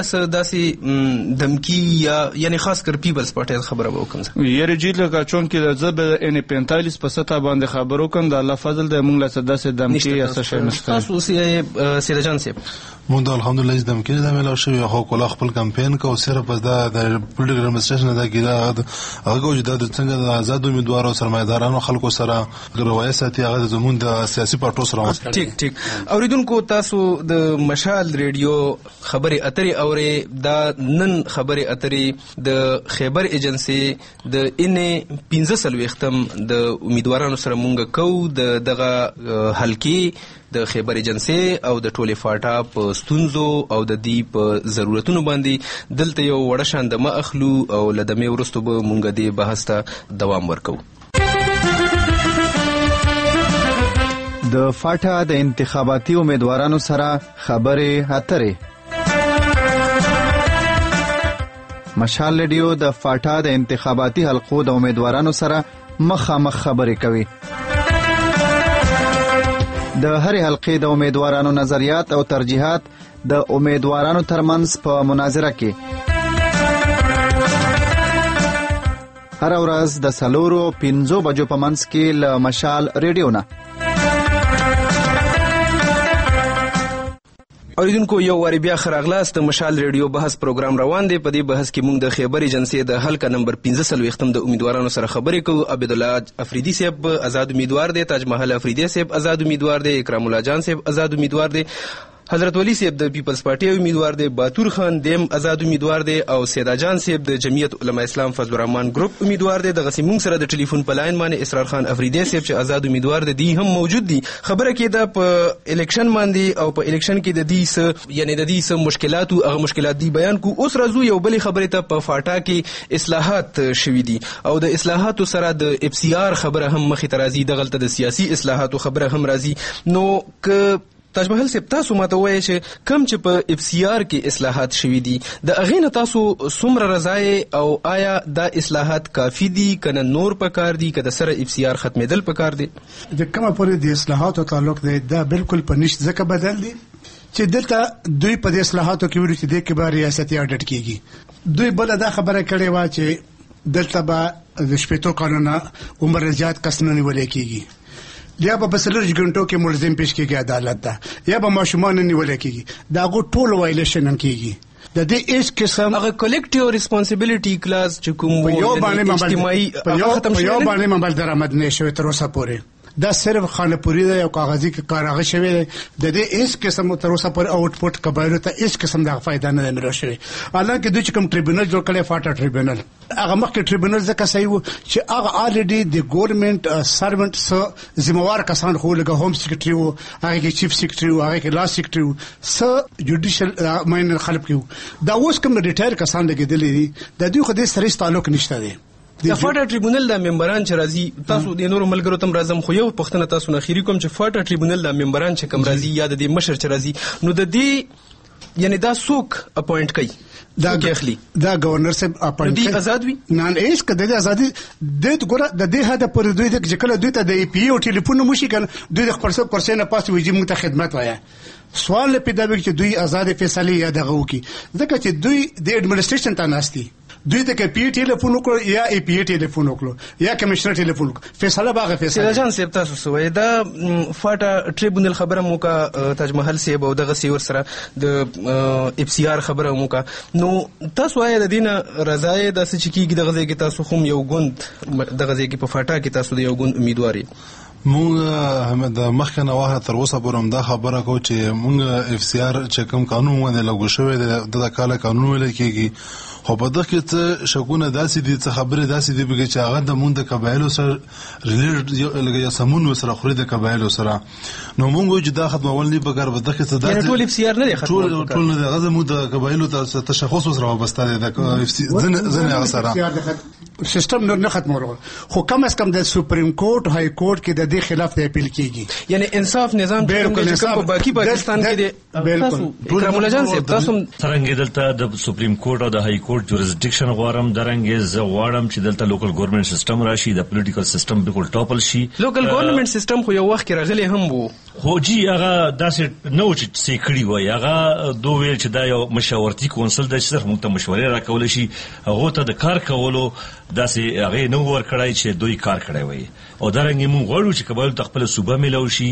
داسې دمکی یا یعنی خاص کر پیپلز پارټي خبره وکم یره جیل کا چون کې د زب ان پینتالیس په ستا باندې خبرو کوم د الله فضل د مونږ له داسې دمکی یا څه شي نشته. تاسو سیده جان صاحب مونږ الحمدلله د دمکی د ملو شوی خو کولا خپل کمپاین کو صرف د پولیټیکل ایڈمنسټریشن د کیدا هغه چې د څنګه د آزاد امیدوارو سرمایدارانو خلکو سره روایت ساتي هغه زمون د سیاسي پارټو سره ټیک ټیک اوریدونکو تاسو د مشال ریډیو خبري اترې اورې دا نن خبري اترې د خیبر ایجنسی د ان پنځه سلويختم د امیدوارانو سره مونږ کو د دغه حلقي د خیبر ایجنسی او د ټوله فاټا په ستونزو او د دې په ضرورتونو باندې دلته یو وړ شان د ما اخلو او لدمه ورستو به مونږ دې بحث ته دوام ورکو. د فاټا د انتخاباتي امیدوارانو سره خبرې اترې مشال ریډیو د فاټا د انتخاباتي حلقو د امیدوارانو سره مخامخ خبرې کوي. د هرې حلقې د امیدوارانو نظریات او ترجیحات د امیدوارانو ترمنځ په مناظره کې هر ورځ د سلورو پنځو بجو په منځ کې له مشال ریډیو نه. اوریدونکو یو واری بیا خراغلاست مشال ریډیو بحث پروګرام روان دی. په دې بحث کې موږ د خیبر ایجنسی د حلقه نمبر پنځه سلويختم د امیدوارانو سره خبرې کوو. عبدالله افریدی صاحب آزاد امیدوار دی، تاج محل افریدی صاحب آزاد امیدوار دی، اکرام الله جان صاحب آزاد امیدوار دی، حضرت ولی صاحب د پیپلز پارټي امیدوار دی، باتور خان دیم آزاد امیدوار دی او سیدا جان صاحب د جمعیت علماء اسلام فضل الرحمن ګروپ امیدوار دی. دغه سیمون سره د ټلیفون په لاین باندې اسرار خان افریدی صاحب چې آزاد امیدوار دی دی هم موجود دي. خبره کې ده په الیکشن باندې او په الیکشن کې د دې س یعنی د دې س مشکلات او هغه مشکلات دی بیان کو. اوس راځو یو بل خبره ته په فاټا کې اصلاحات شوي دي او د اصلاحاتو سره د اف سی آر خبره هم مخې ته راځي، دغلته د سیاسي اصلاحاتو خبره هم راځي. نو ک تاج محل صاحب تاسو ماته وایي چې کم چې په اف سی آر کې اصلاحات شوي دي د هغې نه تاسو څومره رضای او آیا دا اصلاحات کافي دي کنه نور پکار دي که د سره اف سی آر ختمېدل پکار دي؟ د کومه پورې د اصلاحاتو تعلق دی دا بالکل په نشت ځکه بدل دي چې دلته دوی په دې اصلاحاتو کې ویل چې د کبار ریاستي اډټ کیږي. دوی بل دا خبره کړې و چې دلته به د شپېتو قانونا عمر زیات کس نه نیول کیږي یا به بسلرج غنټو کې ملزم پیش کېږي عدالت ته یا به ماشومان نیول کېږي دا غو ټول وایلیشن کېږي. د دې هیڅ قسم هغه کلیکټیو ریسپانسیبিলিټي کلاس چې کوم یو باندې اجتماعي ختم شوی یو باندې مبل درآمد نشوي تر اوسه پورې دا صرف خانپوري دی او کاغذي کارغه شوی دی د دې هیڅ قسم تر اوسه پر آوټپوټ قبایلو ته هیڅ قسم د فائدہ نه ملو شوی. حالانکه دوی چې کوم ټریبیونل جوړ کړی فاټا ټریبیونل هغه مخکې ټریبیونل ځکه صحیح و چې هغه الریډي د ګورنمنت سروانټ سره ذمہوار کسان خو لکه ہوم سیکریټري وو هغه کې چیف سیکریټري وو هغه کې لا سیکریټري وو س جوډیشل ماین خلک کیو. دا اوس کوم ریټایر کسان لګیدلې دي د دوی خو د سره تعلق نشته دی. د فاټا ټریبیونل د ممبران چې راځي تاسو د نورو ملګرو تم راځم خو یو پښتنه تاسو نه اخیری کوم چې فاټا ټریبیونل د ممبران چې کم راځي یا د مشر چې راځي نو د دې یعنی دا څوک اپوینټ کوي دا اخلي دا گورنر صاحب اپوینټ کوي آزاد وي نه هیڅ کده د ازادي د ګوره د دې هدا پر دوی د کله دوی ته د ای پی او ټلیفون مشي کنه دوی د خپل کورسې نه پاس ویجی موږ ته خدمت وایا. سوال پیدا وکړي چې دوی آزاد فیصله یا دغه وکي ځکه چې دوی د اډمنسټریشن ته ناشتي دوی ته کې پی ټلیفون وکړو یا ای پی ټلیفون وکړو یا کمشنر ټلیفون وکړو فیصله باغه فیصله. سیدا جان صاحب تاسو سوې دا فاټا ټریبیونل خبره مو کا تاج محل صاحب او دغه سیور سره د اف سی آر خبره مو کا نو تاسو آیا د دینه رضای د سچکیږي دغه ځای کې تاسو خو یو غوند دغه ځای کې په فاټا کې تاسو د یو غوند امیدواري مونږ د مخکنه واه تر اوسه پورم دا خبره کو چې مونږ اف سی آر چې کوم قانون ونه لګو شوی د د کاله قانون ویل کېږي خو په دغه کې څه شګونه داسې دي څه خبره داسې دي بګی چې هغه د مونږ د قبایلو سره ریلیټ یو سمون وسره خوري د قبایلو سره نو مونږ چې دا ختمول نه بګر په دغه کې څه داسې ټول اف سی آر نه ختمول ټول ټول نه غزه مو د قبایلو ته تشخص وسره وابسته دي د اف سی ځنه ځنه هغه سره سیستم نه ختمول خو کم از کم د سپریم کورټ های کورټ کې د دې خلاف د اپیل کیږي یعنی انصاف نظام چې کوم په باقي پاکستان کې دی بالکل ټول ملجان صاحب تاسو څنګه دلته د سپریم کورټ او د های کورټ جوریسډکشن غواړم درنګ ز غواړم چې دلته لوکل ګورنمنت سیستم راشي د پولیټیکل سیستم بالکل ټاپل شي. لوکل ګورنمنت سیستم خو یو وخت کې راغلی هم وو خو جی هغه داسې نو چې سیکړی وای هغه دوه ویل چې دا یو مشاورتي کونسل د صرف موږ ته مشورې راکول شي هغه ته د کار کولو داسې هغه نو ور کړای چې دوی کار کړی وای او درنګ موږ غواړو چې کابل خپل صوبه ملو شي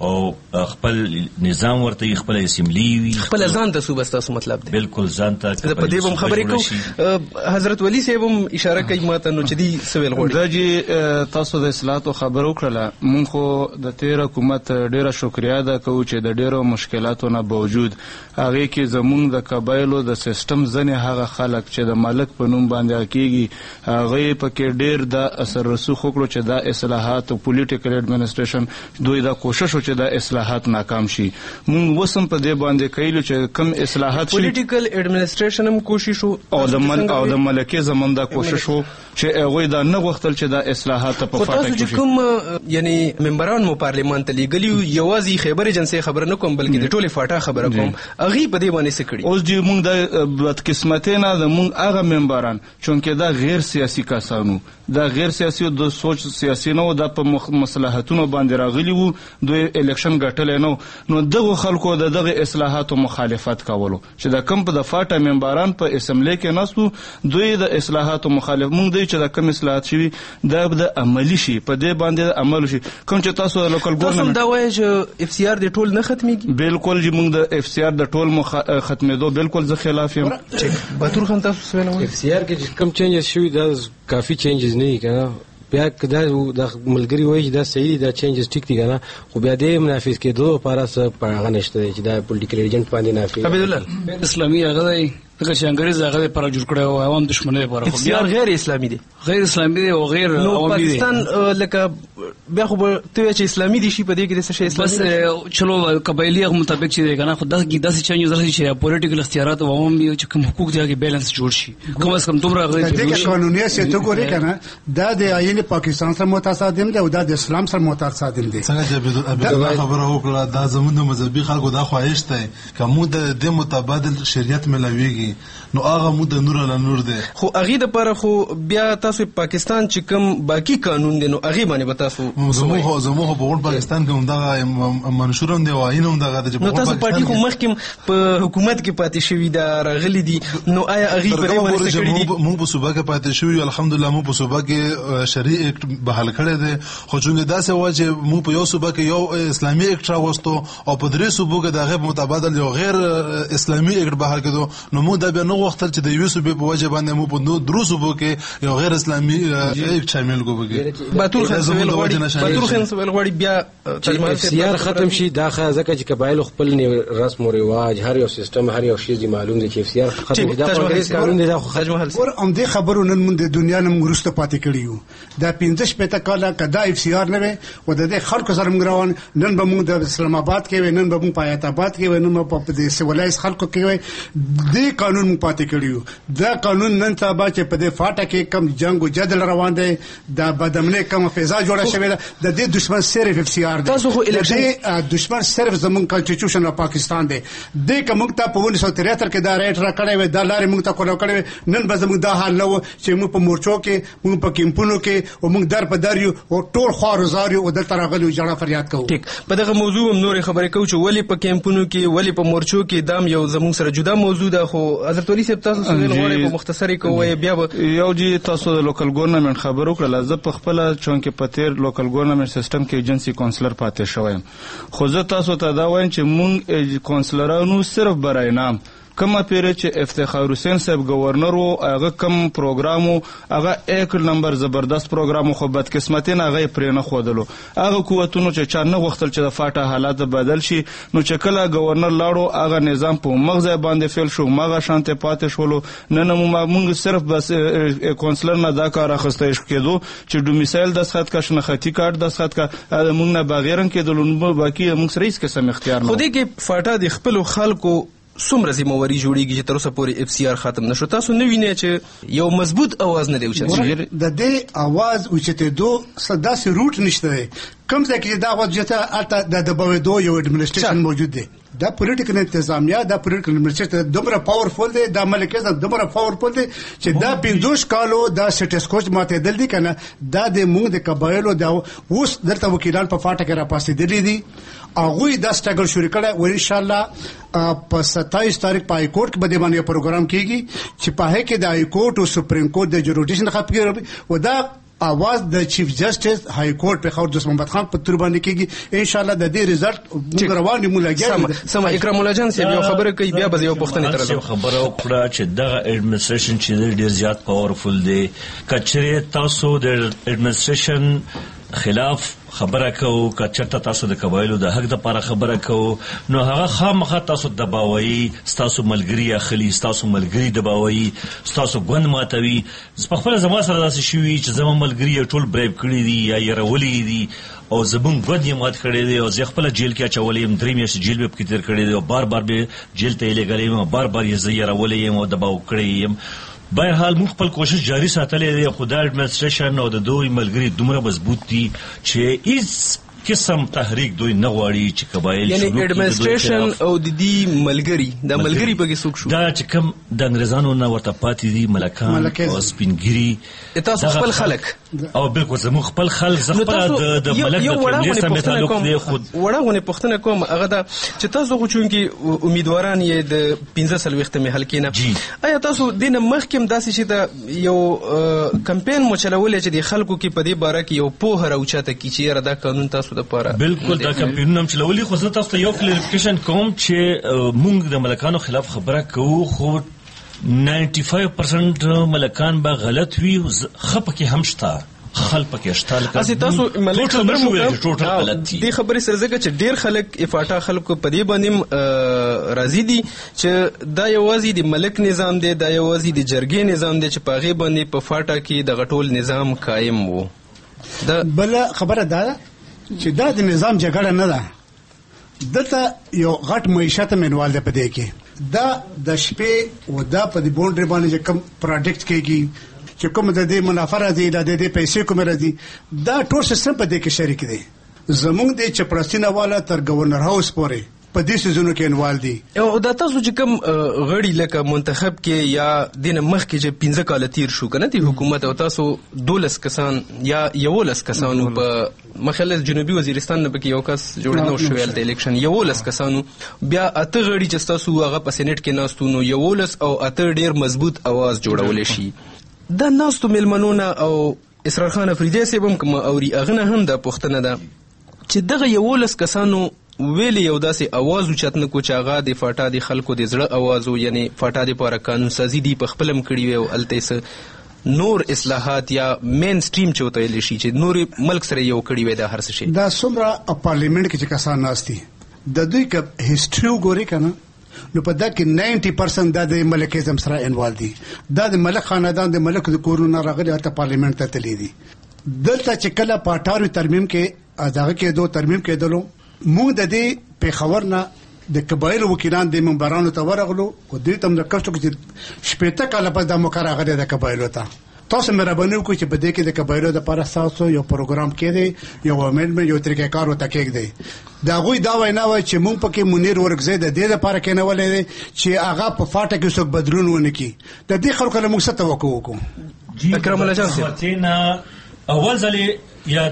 او خپل نظام ورته خپل اسمبلی وي خپل ځان ته صوبه تاسو مطلب دی بالکل ځان ته په دې هم خبرې کوم حضرت ولی صاحب هم اشاره کوي ماته نو چې دی سویل غوړي دا جی تاسو د اصلاحات خبرو کړله مونږ خو د تیر حکومت ډیره شکریا ده کوو چې د ډیرو مشکلاتو نه باوجود هغه کې زمونږ د قبایلو د سیستم ځنې هغه خلک چې د مالک په نوم باندې کېږي هغه پکې ډیر د اثر رسوخ وکړو چې دا اصلاحات او پولیټیکل اډمنسټریشن دوی دا کوشش وکړي چې دا اصلاحات ناکام شي. مونږ وسم په دې باندې کایلو چې کم اصلاحات شي پولیټیکل اډمنسټریشن هم کوشش او د من او د ملکي زمون دا کوشش وو چې هغه دا نه غوښتل چې دا اصلاحات په فاټا کې شي. کوم یعنی ممبران مو پارلیمان ته لیږلي یوازې خبر ایجنسی خبر نه کوم بلکې د ټوله فاټا خبره کوم اغي په دې باندې سکړي. اوس چې موږ د بدقسمتۍ نه د موږ هغه ممبران چونکه دا غیر سیاسي کسانو دا غیر سیاسي د سوچ سیاسي نه د په مصلحتونو باندې راغلي وو دوی الیکشن ګټل نه نو دغه خلکو د دغه اصلاحاتو مخالفت کولو چې دا کم په د فاټا ممبران په اسمبلی کې نسو دوی د اصلاحاتو مخالف مونږ دوی چې د کم اصلاحات شوي دا د عملی شي په دې باندې عمل شي کوم چې تاسو د لوکل ګورنمنت تاسو دا وایي چې اف سی آر د ټول نه ختميږي بالکل چې مونږ د اف سی آر د ټول مخ ختمېدو بالکل زه خلاف یم. باتور خان تاسو څه وایي اف سی آر کې کم چینجز شوي دا کافي چینجز نه کړه بیا کدا د ملګری وایي دا صحیح دا چینجز ټیک دي کنه خو بیا د منافس کېدو لپاره څه پاغه نشته چې دا پولیټیکل ایجنټ باندې نافي عبد الله اسلامي هغه دی دغه چې انګريز هغه پر جوړ کړو او عوام دښمنۍ لپاره خو بیا غیر اسلامي دي غیر اسلامي دي او غیر عوامي دي پاکستان لکه بیا خو ته چې اسلامي دي شي په دې کې د څه اسلامي بس چلو قبایلی مطابق چې دی کنه خو دغه کې داسې چینجز راځي چې پولیټیکل اختیارات او عوام چې کوم حقوق دي هغه بیلانس جوړ شي کوم اس کوم دومره غوړي چې قانوني سیاست وګوري کنه دا د آئین پاکستان سره متصادم دی او دا د اسلام سره متصادم دی. څنګه چې عبدالله خبره وکړه دا زموږ د مذهبي خلکو دا خواهش دی کوم د متبادل شریعت ملويږي نو هغه مو د نور له نور دی خو هغه د پر خو بیا تاسو پاکستان چې کوم باقی قانون دی نو هغه باندې به تاسو زموږ زموږ په ور پاکستان کې همدغه منشور هم دی او عین هم دغه د نو تاسو پارټي خو مخکې په حکومت کې پاتې شوی دا راغلي دي نو آیا هغه په دې باندې څه کړی دي؟ موږ په صوبه کې پاتې شوی الحمدلله موږ په صوبه کې شرعي اکټ بحال کړی دی خو څنګه داسې و چې موږ په یو صوبه کې یو اسلامي اکټ راوستو او په درې صوبو کې دغه متبادل یو غیر اسلامي اکټ بحال کړو نو موږ مو د بیا نو وخت چې د یو صوبې په وجه باندې مو په نو درو صوبو کې یو غیر اسلامي یک شامل کو بګي باتور خان سویل غوړي باتور خان سویل غوړي بیا چې سیار ختم شي دا ځکه چې قبایل خپل رسم او رواج هر یو سیستم هر یو شی معلوم دي چې سیار ختم شي دا کانګریس قانون دی دا خجمه ور ام دې خبرو نن مونږ د دنیا نن ورسته پاتې کړیو دا پنځه شپته کاله کدا اف سی آر نه وي و د دې خلکو سره موږ روان نن به موږ د اسلام آباد کې نن به موږ په آیت آباد کې نن په دې سیولایز خلکو کې دې قانون موږ پاتې کړیو دا قانون نن سبا چې په دې فاټه کې کم جنگ او جدل روان دی دا بدامنه کم فضا جوړه شوې ده د دې دشمن صرف اف سی آر دی تاسو خو الیکشن دشمن صرف زمون کانسټیټیوشن اف پاکستان دی دې کوم ته په ونیسو تریاتر کې دا ریټ را کړی و دا لارې موږ ته کولو کړی نن به زموږ دا حال نو چې موږ په مورچو کې موږ په کیمپونو کې او موږ در په در یو او ټول خوار زار یو دلته راغلو جړه فریاد کوو ټیک په دغه موضوع هم نور خبرې کوو چې ولی په کیمپونو کې ولی په مورچو کې دام یو زموږ سره جدا موضوع ده خو حضرت ولی صاحب تاسو سره غواړي په مختصری کوی بیا یو جی تاسو د لوکل ګورنمنت خبرو کړل زه په خپل چونکه په تیر لوکل ګورنمنت سیستم کې ایجنسی کونسلر پاتې شوم خو زه تاسو ته دا وایم چې مونږ کونسلرانو صرف برای نام کما پیره چې افتخار حسین صاحب گورنر وو هغه کم پروګرامو هغه یک نمبر زبردست پروګرامو خو بد قسمتین هغه پرې نه خودلو هغه قوتونو چې چا نه وختل چې د فاټه حالات بدل شي نو چې کله گورنر لاړو هغه نظام په مغزه باندې فعل شو مغه شانته پاتې شولو نن موږ صرف بس کونسلر نه دا کار اخستای شو کېدو چې ډومیسایل د سخت کا شناختی کارت د سخت کا موږ نه بغیرن کېدل نو باقي موږ سره هیڅ قسم اختیار نه خو دې کې فاټه د خپل خلکو څومره ذمہواری جوړیږي چې تر اوسه پورې اف سی آر ختم نشو تاسو نه وینئ چې یو مضبوط اواز نه دی اوچت د دې اواز اوچتېدو داسې روټ نشته کوم ځای کې دا اواز جته الته د دباوېدو یو اډمنسټریشن موجود دی دا پولیټیکل انتظامیه دا پولیټیکل اډمنسټریشن دومره پاورفل دی دا ملکیت دومره پاورفل دی چې دا پنځوس کالو دا سټیسکوچ ماته دل دي کنه دا د موږ د قبایلو دا اوس درته وکیلان په فاټه کې را پاسې دي دي هغه دا سټرګل شروع کړه او ان شاء الله په ستایس تاریخ په های کورټ کې باندې باندې پروګرام کیږي چې په هغه کې د های کورټ او سپریم کورټ د جوډیشن خپګي و دا اواز د چیف جسټس های کورټ په خور د محمد خان په تر باندې کیږي ان شاء الله د دې رزلټ موږ روان یو لګیا سم اکرام الله جان سیب یو خبره کوي بیا به یو پښتنه تر یو خبره وکړه چې دغه اډمنسټریشن چې ډیر زیات پاورفل دی کچره تاسو د اډمنسټریشن خلاف خبره کوو کچته تاسو د قبایلو د حق لپاره خبره کوو نو هغه خامخا تاسو دباوي تاسو ملګری اخلي تاسو ملګری دباوي تاسو ګوند ماتوي په خپل زما سره داسې شوي چې زما ملګری ټول بریب کړی دي یا يرولې دي او زبون ګوند یې مات کړی دی او زه خپل جیل کې اچولې يم درې میاشتې جیل به کې تیر کړی دی او بار بار به جیل ته لګلې یم بار بار یې زه يرولې یم او دباو کړی یم بهرحال موږ خپل کوشش جاری ساتلې دی خدای اډمنسټریشن او د دوی ملګری دومره مضبوط دي چې هیڅ قسم تحریک دوی نه غواړي چې قبایل یعنی اډمنسټریشن او د دې ملګری د ملګری په کې څوک شو دا چې کوم د انګريزانو نه ورته پاتې دي ملکان او سپینګری تاسو خپل خلک او بالکل زموږ خپل خلک خپل د ملک د پرمیر سره تعلق دی خود وړاغونه پښتنه کوم هغه دا چې تاسو خو چونکی امیدواران یې د پنځه سل وخت مهل کینه آیا تاسو دینه مخکم داسې چې دا یو کمپاین مو چلولې چې د خلکو کې په دې باره کې یو پوهه راوچاته کی چې دا قانون تاسو بالکل دا کمپاینونه هم چلولي خو زه تاسو ته یو کلیریفیکیشن کوم چې موږ د ملکانو خلاف خبره کوو خو نایන්ټي فایو پرسنټ ملکان به غلط وي خپه کې هم شته خل پکې شتال کړه اسی تاسو ملک خبره مو دې خبرې سره ځکه چې ډیر خلک افاټا خلکو په دې باندې راضي دي چې دا یوازې د ملک نظام دی دا یوازې د جرګې نظام دی چې په غي باندې په فاټا کې د غټول نظام قائم وو دا بل خبره ده چې دا د نظام جګړه نه ده دته یو غټ معیشت منوال ده په دې کې دا د شپې او دا په دې بونډري باندې کوم پروډکټ کېږي چې کوم د دې منافع راځي د دې پیسې کوم راځي دا ټول سیستم په دې کې شریک دي زمونږ د چپړستینه والا تر گورنر هاوس پورې په دې سيزونو کې انوال دي او دا تاسو چې کوم غړي لکه منتخب کې یا دینه مخ کې چې پنځه کال تیر شو کنه د حکومت او تاسو دولس کسان یا یولس کسانو په مخالف جنوبي وزیرستان نه پکې یو کس جوړ نه شو ال الیکشن یولس کسانو بیا اته غړي چې تاسو هغه په سېنات کې ناستونو یولس او اته ډیر مضبوط आवाज جوړول شي دا ناستو ملمنونه او اسرار خان افریدی سیبم کوم اوري اغنه هم د پښتنه ده چې دغه یولس کسانو ویلي یو داسې اواز اوچت نه کو چې هغه د فاټا د خلکو د زړه اواز و، یعنی فاټا دپاره قانون سازي دي په خپل هم کړي وي او هلته یې نور اصلاحات یا مین سټریم چې ورته ویلی شي چې نورې ملک سره یو کړي وي دا هر څه شي. دا څومره پارلیمنټ کې چې کسان ناست دي د دوی که هسټري وګوري که نه نو په دا کې ناینټي پرسنټ دا د ملکیزم سره انوالو دي. دا د ملک خاندان د ملک د کورونه راغلي هلته پارلیمنټ ته تللی دي. دلته چې کله پاټارو ترمیم کې دغه کېدو ترمیم کېدلو موږ د دې پېښور نه د قبایلو وکیلان د منبرانو ته ورغلو او دوی ته موږ کښتو چې شپېته کاله پس دا موقع راغلی د قبایلو ته تاسو مهرباني وکړئ چې په دې کې د قبایلو دپاره ستاسو یو پروګرام کېدی یو امندمنټ یو طریقهکار ورته کېږدی. د هغوی دا وینا وه چې موږ پکې منیر ورکزی د دې دپاره کېنولی دی چې هغه په فاټه کې څوک بدلون ونه کړي. د دې خلکو له موږ څه توقع وکړو؟ اکرم الله جان صاحب اول ځلې یا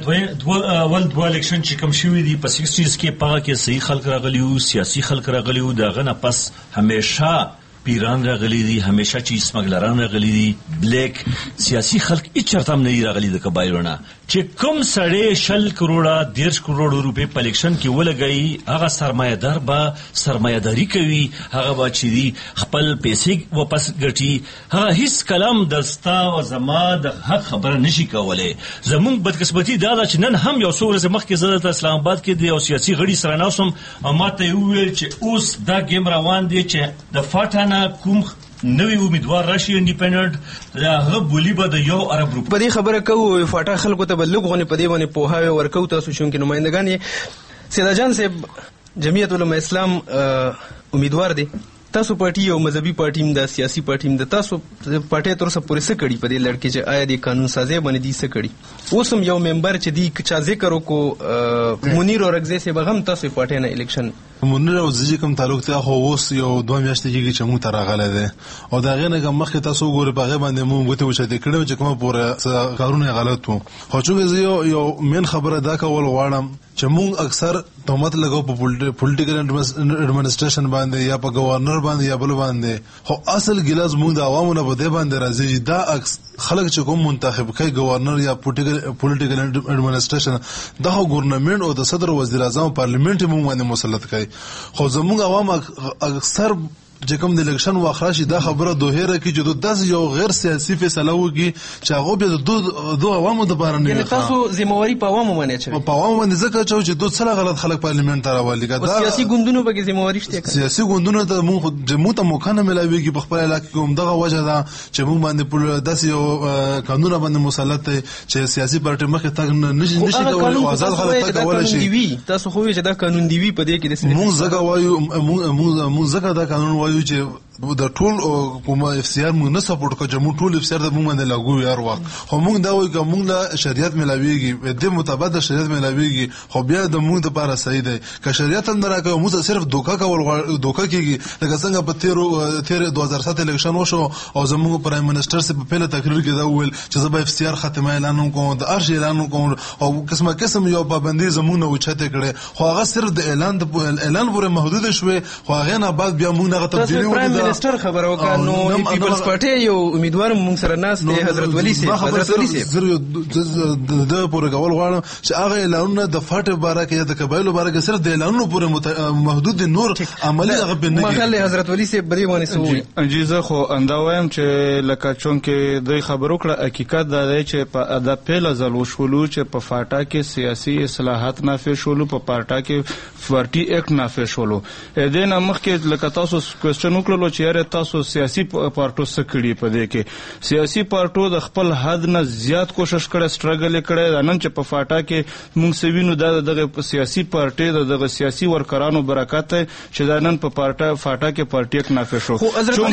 اول دوه الیکشن چې کوم شوي دي په سیکسټیز کې پاغه کې صحیح خلک راغلي وو، سیاسي خلک راغلي وو. د هغه نه پس همیشه پیران راغلي دي، همیشه چې سمګلران راغلي دي، بلیک سیاسي خلک هیڅ چرته هم نه دي راغلي د قبایلو نه. چې کوم سړی شل کروڑه دیرش کروڑ روپۍ په الیکشن کې ولګوي هغه سرمایهدار به سرمایهداري کوي، هغه به چې دي خپل پیسې واپس ګټي، هغه هیڅ کلام د ستا او زما د حق خبره نشي کولی. زمونږ بدقسمتي دا ده چې نن هم یو څو ورځې مخکې زه دلته اسلام آباد کې د یو سیاسي غړي سره ناست وم او ما ته یې وویل چې اوس دا ګیم روان دی چې د فاټا کوم نوی امیدوار راشي انډیپندنت دا هغه بولی به د یو عرب روپ. په دې خبره کوو فاټا خلکو ته به لږ غونې په دې باندې پوهاوی ورکوو تاسو چونکې نمایندګان یې. سیدا جان صاحب جمعیت علماء اسلام امیدوار دی، تاسو پارټي یو مذهبي پارټي هم ده، سیاسي پارټي هم ده، تاسو پارټۍ تر اوسه پورې څه کړي په دې لړ کې چې آیا د قانون سازۍ باندې دي څه کړي؟ اوس هم یو ممبر چې دی چا ذکر وکړو منیر اورکزی صاحب هغه هم تاسو پارټۍ نه الیکشن منیر اورکزی کوم تعلق ته خو اوس یو دوه میاشتې کېږي چې موږ ته راغلی دی او د هغې نه مخکې تاسو وګورئ په هغې باندې موږ ګوتې وچتې کړې وې چې کومه پورې کارونه یې غلط وو. خو چونکې زه یو مین خبره دا کول غواړم چې موږ اکثر تهمت لګو په پولیټیکل اډمنسټریشن باندې یا په گورنر باندې یا بل باندې، خو اصل ګیلاس موږ د عوامو نه په دې باندې راځي چې دا خلک چې کوم منتخب کوي گورنر یا پولیټیکل اډمنسټریشن دا خو ګورنمنت او د صدر وزیر اعظم پارلیمنت موږ باندې مسلط کوي. خو زموږ عوام اکثر چې کوم د الیکشن واخ راشي دا خبره دوهره کې چې داسې یو غیر سیاسي فیصله وکړي چې هغه بیا د دوه عوامو دپاره نه وي. یعنې تاسو ذمهواري په عوامو باندې اچوئ؟ په عوامو باندې ځکه اچوو چې دوی څه غلط خلک پارلیمنت ته راولي. سیاسي ګوندونو پکې ذمهواري شته؟ سیاسي ګوندونو ته موږ ته موقع نه میلاویږي په خپل علاقه کې. همدغه وجه ده چې موږ باندې داسې یو قانون باندې مسلط دی چې سیاسي پارټۍ مخکې تګ نشي کولی او آزاد خلک تګ کولی شي. تاسو خو وایئ چې دا قانون دی وي په دې کې موږ ځکه وایو موږ ځکه دا قانون وایو چې د ټول کومه اف سی آر موږ نه سپورټ کوو چې موږ ټول اف سی آر د موږ باندې لاګو وي هر وخت. خو موږ دا وایو که موږ له شریعت میلاویږي دې مطابق د شریعت میلاویږي خو بیا د موږ دپاره صحیح دی. که شریعت هم نه راکوي موږ ته صرف دوکه کول دوکه کېږي. لکه څنګه په تېرو تېر دوه زره سات الیکشن وشو او زموږ پرایم منسټر صاحب په پیله تقریر کې دا وویل چې زه به اف سی آر خاتمه اعلان کوم، د هر شي اعلان کوم او قسمه قسم یو پابندي زموږ نه اوچتې کړې. خو هغه صرف د اعلان د اعلان پورې محدود شوې. خو هغې نه بعد بیا موږ هغه تبدیلي وکړه. نو پیپلز پارټي یو امیدوار موږ سره ناست دی حضرت ولی صاحب. حضرت ولی صاحب د پورې کول غواړم چې هغه اعلانونه د فاټ باره کې یا د قبایلو باره کې صرف د اعلانونو پورې محدود دي، نور عملي هغه به نه مخاله. حضرت ولی صاحب بری باندې سوې جی زه خو اندا وایم چې لکه چونکې دوی خبرو کړه حقیقت دا دی چې په د پیله ځل وشولو چې په فاټا کې سیاسي اصلاحات نافذ شولو، په پارټا کې پارټي ایکټ نافذ شولو. دې نه مخکې لکه تاسو کوېسچن وکړلو چې یاره تاسو سیاسي پارټو څه کړي په دې کې. سیاسي پارټو د خپل حد نه زیات کوشش کړی، سټرګل یې کړی. نن چې په فاټا کې موږ څه وینو دا دغه سیاسي پارټۍ د دغه سیاسي ورکرانو برکت دی چې دا نن په فاټا فاټا کې پارټي یک نافذ شو.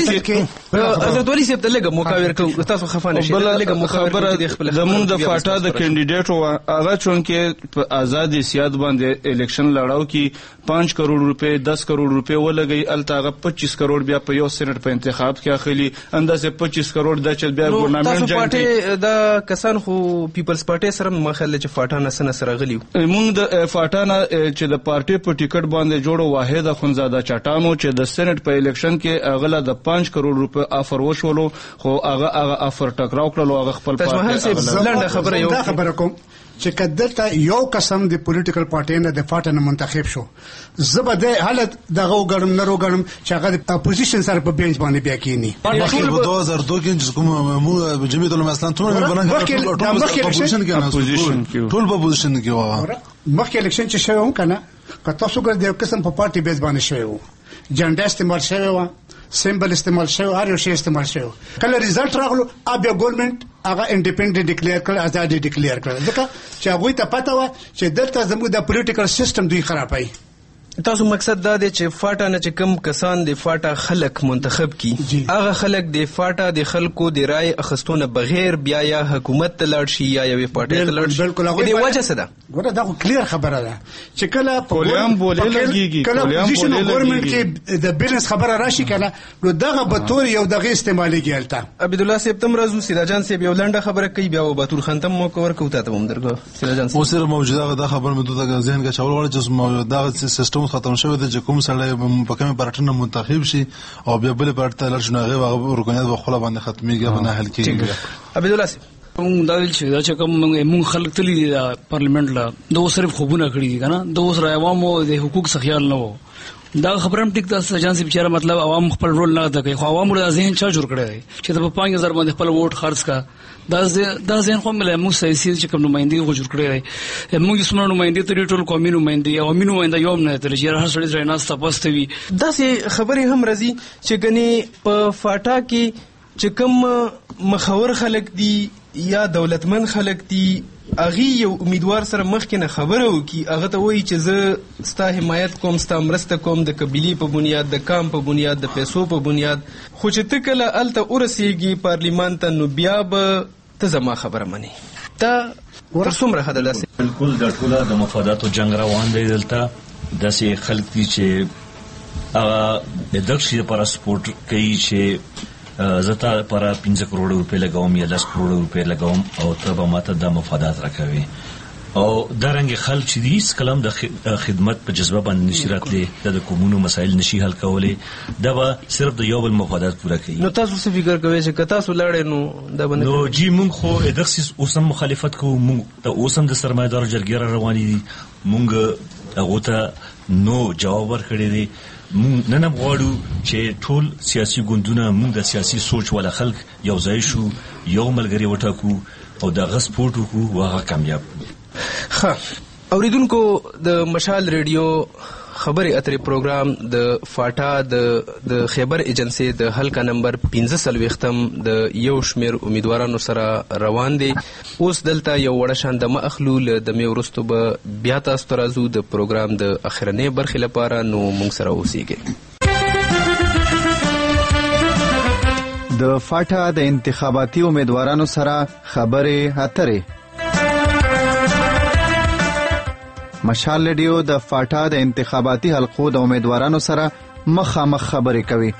حضرت ولی صاحب ته لږه موقع ورکړو تاسو خفه نه شئ. لږه موقع ورکړو زموږ د فاټا د کینډیډیټ هغه چونکې په آزاد سیاد باندې الیکشن لړاو کې پانچ کروڑ روپے دس کروڑ روپے ولګي الته هغه پچیس کروڑ بیا په یو سینټ په انتخاب کې اخلي اندازه پچیس کروڑ د چل بیا ګورنمنت جنګ دا کسان خو پیپلز پارټي سره مخاله چې فاټا نه سن سره غلیو. موږ د فاټا نه چې د پارټي په ټیکټ باندې جوړو واحد خونزاده چټانو چې د سېنات په الیکشن کې اغله د پانچ کروڑ روپے افر وشولو خو هغه هغه افر ټکراو کړلو هغه خپل پارټي. زه خبره یو خبره کوم چې کدلته یو قسم د پولیټیکل پارټي نه د فاټن منتخب شو زبده حالت دغه وګړم نه وګړم چې هغه د اپوزیشن سره په بینچ باندې بیا کینی په دوه هزار دوه کې چې کوم مو جمعیت العلماء اسلام ټول باندې اپوزیشن کې ټول په اپوزیشن کې و مخکې الیکشن چې شوی هم کنه که تاسو ګر د قسم په پارټي بیس باندې شوی وو جنډا استعمال شوی و سیمبل استعمال شوی هر یو شی استعمال شوی کله ریزلټ راغلو ابیا ګورنمنت هغه انډیپندنت ډیکلیئر کړ آزادي ډیکلیئر کړ ځکه چې هغه ته پته و چې دلته زموږ د پولیټیکل سیستم دوی خرابای تاسو مقصد دا دی چې فاټا نه چې کم کسان د فاټا خلک منتخب کی هغه خلک د فاټا د خلکو د رائے اخستونه بغیر بیا یا حکومت ته لاړ شي یا یوې پارټي ته لاړ شي بالکل هغه د وجه څه ده ګوره دا کلیر خبره ده چې کله پولیام بولې لګيږي کله پوزیشن ګورنمنت کې د بیلنس خبره راشي کنه نو دغه به تور یو دغه استعمالي کیلتا عبد الله صاحب تم رازو سیدا جان صاحب یو لنډه خبره کوي بیا و باتور خان تم مو کور کوته ته هم درګو سیدا جان او سره موجوده دا خبر مې دوه ذهن کې چاول وړ چې موجوده سیستم ختم شوی دی کوم سړی په کومه پارټي نه منتخب شي او بیا بل پارټي لر شنو هغه رکنیت په خپل باندې ختميږي نه حل کیږي عبد الله صاحب موږ دا ویل چې دا چې کوم موږ خلک تللی د پارلیمنت لا دوه صرف خوبونه کړی دي کنه دوه سره عوامو د حقوق څخه خیال نه وو دا خبرم ټیک ده سجان سي بچاره مطلب عوام خپل رول نه ادا کوي خو عوامو د ذهن چا جوړ کړی دی چې د پنځه هزار باندې خپل ووټ خرڅ کا دا دا ذهن خو مله مو سیاسي چې کوم نمائندګي غوښ جوړ کړی دی موږ سمره نمائندګي ته ټول قومي نمائندګي او مينو نمائنده یوم نه تل چې هر سړی ځای نه تاسو وي دا سي خبرې هم راځي چې غني په فاټا کې چې کوم مخور خلک دي یا دولتمن خلک دي اغي یو امیدوار سره مخکې نه خبره وکي هغه ته وایي چې زه ستا حمایت کوم ستا مرسته کوم د قبيلي په بنیاد د کام په بنیاد د پیسو په بنیاد خو چې ته کله الته ورسېږي پارلیمان ته نو بیا به ته زما خبره مني دا تر څومره حد لاسي بالکل د ټوله د مفاداتو جنگ روان دی دلته داسې خلک دي چې هغه د دغشي لپاره سپورټ کوي چې زتا پر پنځه کروڑ روپے لګوم یا دس کروڑ روپے لګوم او ته به ماته د مفادات راکوي او درنګ خلک چې دې کلم د خدمت په جذبه باندې نشي راتلې د کومونو مسایل نشي حل کولای دا به صرف د یو بل مفادات پوره کوي نو تاسو څه فکر کوئ چې کتا سو لاړې نو دا باندې نو جی مونږ خو دغسي اوسم مخالفت کوو مونږ ته اوسم د سرمایدار جرګې رواني دي مونږ هغه ته نو جواب ورکړی دی مونږ نن هم غواړو چې ټول سیاسي ګوندونه مونږ د سیاسي سوچ ولا خلک یو ځای شو یو ملګری وټاکو او د غسپورټ وکړو واغه کامیاب ښه اوریدونکو د مشال ریډیو خبرې اترې پروګرام د فاټا د د خیبر ایجنسی د حلقه نمبر پنځه سلويختم د یو شمیر امیدوارانو سره روان دي اوس دلته یو وړه شان د مخلول د میورستو به بیا تاسو ته راځو د پروګرام د اخرنۍ برخې لپاره نو موږ سره اوسئ د فاټا د انتخاباتي امیدوارانو سره خبرې اترې مشال ریډیو د فاټا د انتخاباتي حلقو د امیدوارانو سره مخامخ خبرې کوي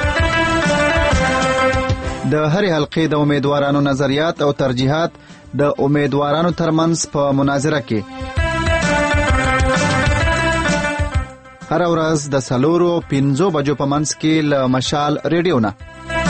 د هرې حلقې د امیدوارانو نظریات او ترجیحات د امیدوارانو ترمنځ په مناظره کې هر ورځ د سلورو پنځو بجو په منځ کې له مشال ریډیو نه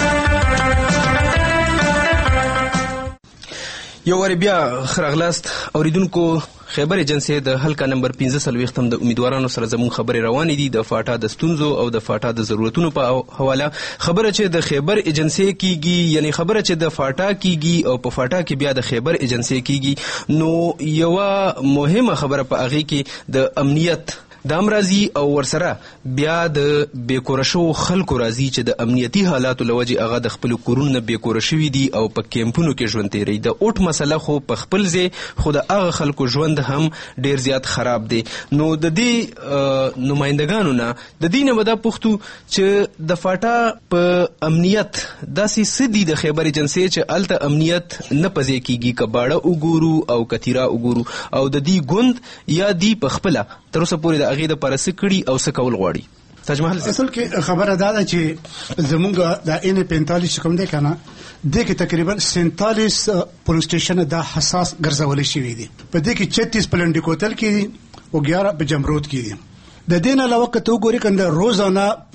یو ور بیا خرغلاست اوریدونکو خیبر ایجنسی د حلقه نمبر پنځه سلويختم د امیدوارانو سره زموږ خبرې روانې دي د فاټا د ستونزو او د فاټا د ضرورتونو په حواله خبره چې د خیبر ایجنسی کیږي یعنی خبره چې د فاټا کیږي او په فاټا کې بیا د خیبر ایجنسی کیږي نو یو مهمه خبره په هغه کې د امنیت د امراضي او ورسره بیا د بیکورشو خلکو راځي چې د امنیتي حالاتو لوجه هغه د خپل کورونه بیکور شوي دي او په کیمپونو کې ژوند تیری د اوټ مسله خو په خپل ځای خو د هغه خلکو ژوند هم ډیر زیات خراب دی نو د دې نمائندګانو نه د دې نه ودا پښتو چې د فاټا په امنیت داسې سدي د خیبر ایجنسی چې الته امنیت نه پځې کیږي کباړه وګورو او کثیره وګورو او د دې ګوند یا دی په خپل تر اوسه پورې د هغې دپاره څه کړي او څه کول غواړي تاج محل اصل کې خبره دا ده چې زمونږ د ان پینتالیس کوم دی کنه د کې تقریبا سینتالیس پولیس سټیشن د حساس ګرځول شوی دي په دې کې چھتیس پلنډي کوتل کې دي او ګیارہ په جمرود کې دي د دین علاوه کته وګوري کنده روزانه په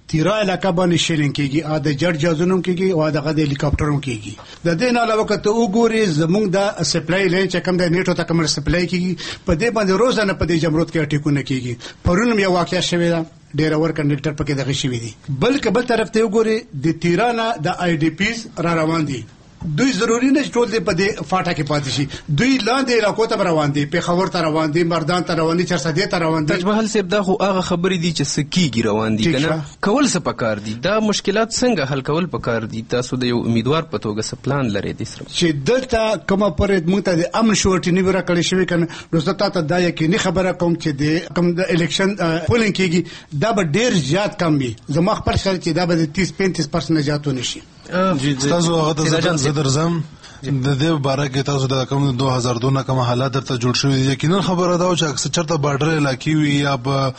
تیرا علاقه باندې شیلینګ کیږي ا د جړ جازونو کیږي او د غد هلیکاپټرونو کیږي د دې نه علاوه کته وګوري زمونږ د سپلای لین چې کوم د نیټو ته کوم سپلای کیږي په دې باندې روزانه په دې جمرود کې ټیکونه کیږي پرون یو واقعیا شوی دا ډیر اور کنډکټر پکې دغه شوی دي بلکې بل طرف ته وګوري د تیرانه د آی ډی پیز را روان دي دوی ضروری نه ټول دې په دې فاټا کې پاتې شي دوی لاندې علاقو ته روان دي پیښور ته روان دي مردان ته روان دي چرسدې ته روان دي تجمهل صاحب دا خو هغه خبرې دي چې سکیږي روان دي کنه کول څه پکار دي دا مشکلات څنګه حل کول پکار دي تاسو د یو امیدوار په توګه څه پلان لرئ د سره چې دلته کومه پرې موږ ته د امن شورټي نیو راکړی شوی کنه نو زه ته دا یقیني خبره کوم چې د کوم د الیکشن پولینګ کېږي دا به ډیر زیات کم وي زما خپل خیال چې دا به تیس پینتیس پرسنټ زیاتونه شي تاسو هغه ته درځم د دې باره کې تاسو د کوم دوه هزار دوه نه کوم حالات درته جوړ شوی یقینا خبره دا چې اکثر چرته بارډر علاقې وي یا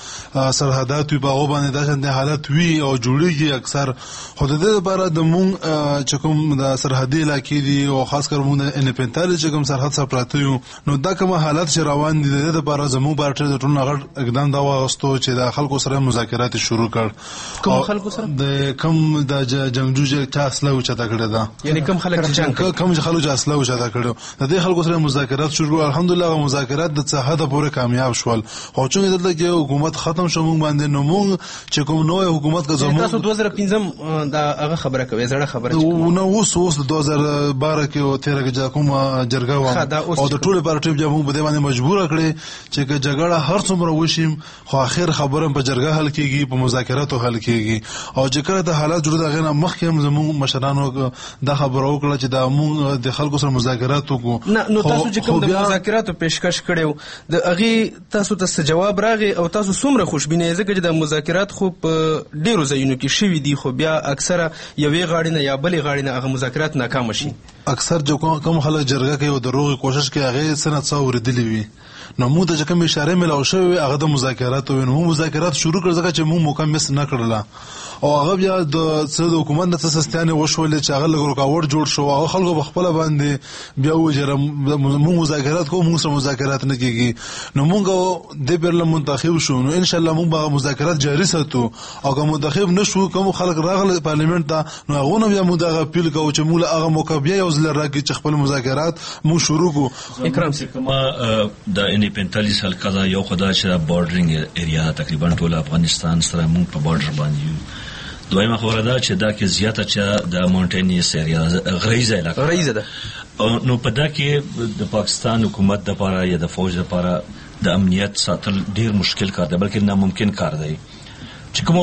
په سرحدات وي په هغه باندې دا څنګه حالات وي او جوړیږي اکثر خو د دې لپاره د مونږ چې کوم د سرحدي علاقې دي او خاص کر مونږ د ان پنځه چې کوم سرحد سره پراته یو نو دا کوم حالات چې روان دي د دې لپاره زموږ بارډر د ټول نغړ اقدام دا واغستو چې د خلکو سره مذاکرات شروع کړ کوم خلکو سره د کوم د جنگجو چې اصله او چتا کړه دا یعنی کوم خلک چې جنگ کوم خلک چې اصله او چتا کړو د دې خلکو سره مذاکرات شروع الحمدلله مذاکرات د څه حد پورې کامیاب شول خو چې دلته کې حکومت ختم شو موږ باندې نو موږ چې کوم نوې حکومت کا زموږ تاسو دوه زره پنځم دا هغه خبره کوي زړه خبره نو اوس اوس د دوه زره بارہ کې او تیر کې کوم جرګه و او د ټوله پارټي په موږ بده باندې مجبور کړي چې جګړه هر څومره وشیم خو اخر خبره په جرګه حل کیږي په مذاکراتو حل کیږي او چې کله د حالات جوړ دغه مخکې هم زموږ مشرانو دا خبره وکړه چې دا موږ د خلکو سره مذاکرات وکړو نه نو تاسو چې کوم د مذاکراتو پیشکش کړو د اغي تاسو ته جواب راغی او تاسو څومره خوشبینه ځکه چې د مذاکرات خو په ډیرو ځایونو کې شوي دي خو بیا اکثره یوې غاړې نه یا بلې غاړې نه هغه مذاکرات ناکام شي اکثر جو کوم خلک جرګه کوي او د روغي کوشش کوي هغه سنت څو ورېدلې وي نو موږ د کوم اشاره ملاو شوی هغه د مذاکرات او نو مذاکرات شروع کړ ځکه چې موږ مکمل نه کړل او هغه بیا د څه د حکومت د تاسستانه وشول چې هغه لګور کاور جوړ شو هغه خلکو بخپل باندې بیا وجره موږ مذاکرات کوو موږ سره مذاکرات نه کیږي نو موږ د بیرل منتخب شو نو ان شاء الله موږ به مذاکرات جاری ساتو او کوم منتخب نشو کوم خلک راغله پارلیمنت ته نو هغه بیا موږ د اپیل کوو چې موږ هغه موقع بیا یو ځل راکې چې خپل مذاکرات موږ شروع کوو اکرام سکما د ان پنځه حلقه دا یو خدای چې بارډرینګ ایریا تقریبا ټول افغانستان سره موږ په بارډر باندې دویمه خبره ده چې دا کې زیاته چې د مونټینیس ایریا غریزه علاقه غریزه ده نو په دا کې د پاکستان حکومت د لپاره یا د فوج لپاره د امنیت ساتل ډیر مشکل کار دی بلکې ناممکن کار دی چې کومه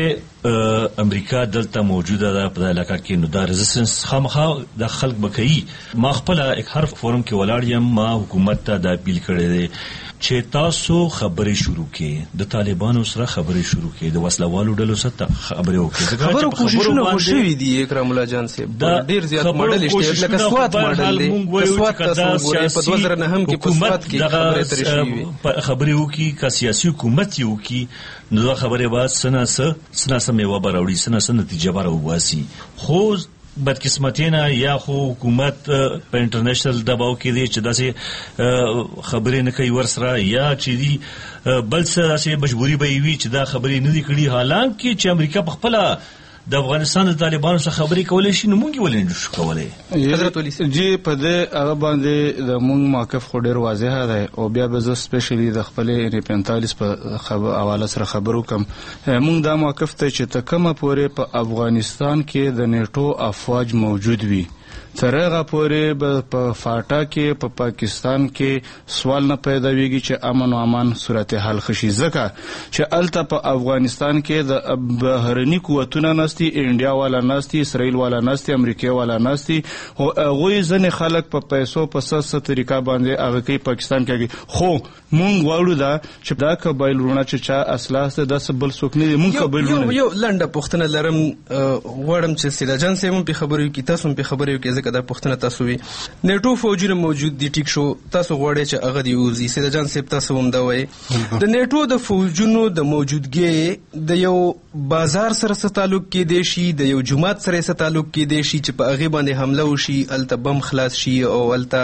پورې امریکا دلته موجوده ده په علاقه کې نو دا ريزिस्टेंस خامخا د خلک بکئی ما خپل هر فورم کې ولاړ یم ما حکومت ته د اپیل کړی دی چې تاسو خبرې شروع کړئ د طالبانو سره خبرې شروع کړئ د وسلوالو ډلو سره خبرې وکړئ خبرو کوششونه وشوي دي اکرام الله جان صاحب ډیر زیات ماډل شته لکه سوات ماډل دی سوات تاسو ګورئ په دوه زره نه هم کې په سوات کې خبرې ترې شوي خبرې وکړي که سیاسي حکومت یې وکړي نو دا خبرې بعد سنا سره سنا سره میوه براوړي سنا سره نتیجه براوباسي خو بدقسمتینا یا خو حکومت په انټرنیشنل دباو کې دي چې داسې خبرې نه کوي ورسره یا چې دي بل څه داسې مجبوري به وي چې دا خبرې نه دي کړي حالانکه چې امریکا په خپل د افغانستان د طالبانو سره خبرې کولای شي نو موږ ولې نه شو کولای حضرت ولی جی په دې هغه باندې د موږ موقف خو ډیر واضح دی او بیا به زه سپیشلی د خپل پنځه په خبر حواله سره خبرو کوم موږ دا موقف ته چې تکمه پورې په افغانستان کې د نیټو افواج موجود وي ترغه پورې په فاټا کې په پاکستان کې سوال نه پیدا ویږي چې امن او امان صورتحال خشي ځکه چې الته په افغانستان کې د بهرني قوتونو نستي انډیا والا نستي اسرائیل والا نستي امریکا والا نستي او هغه ځنې خلک په پیسو په سسه طریقه باندې هغه کې پاکستان کې خو مونږ وړو دا چې دا قبایلونه چې چا اسلحه د سبل سوک نه مونږ قبایلونه یو لنډه پښتنه لرم وړم چې سیدجان سیمون په خبرو کې تاسو په خبرو کې ځکه دا پښتنه تاسو وی نیټو فوجونه موجود دي ټیک شو تاسو غواړئ چې هغه دی اوزي سیدجان سیب تاسو هم دا وایي د نیټو د فوجونو د موجودګي د یو بازار سره څه تعلق کې دی شي د یو جماعت سره څه تعلق کې دی شي چې په هغه باندې حمله وشي الته بم خلاص شي او الته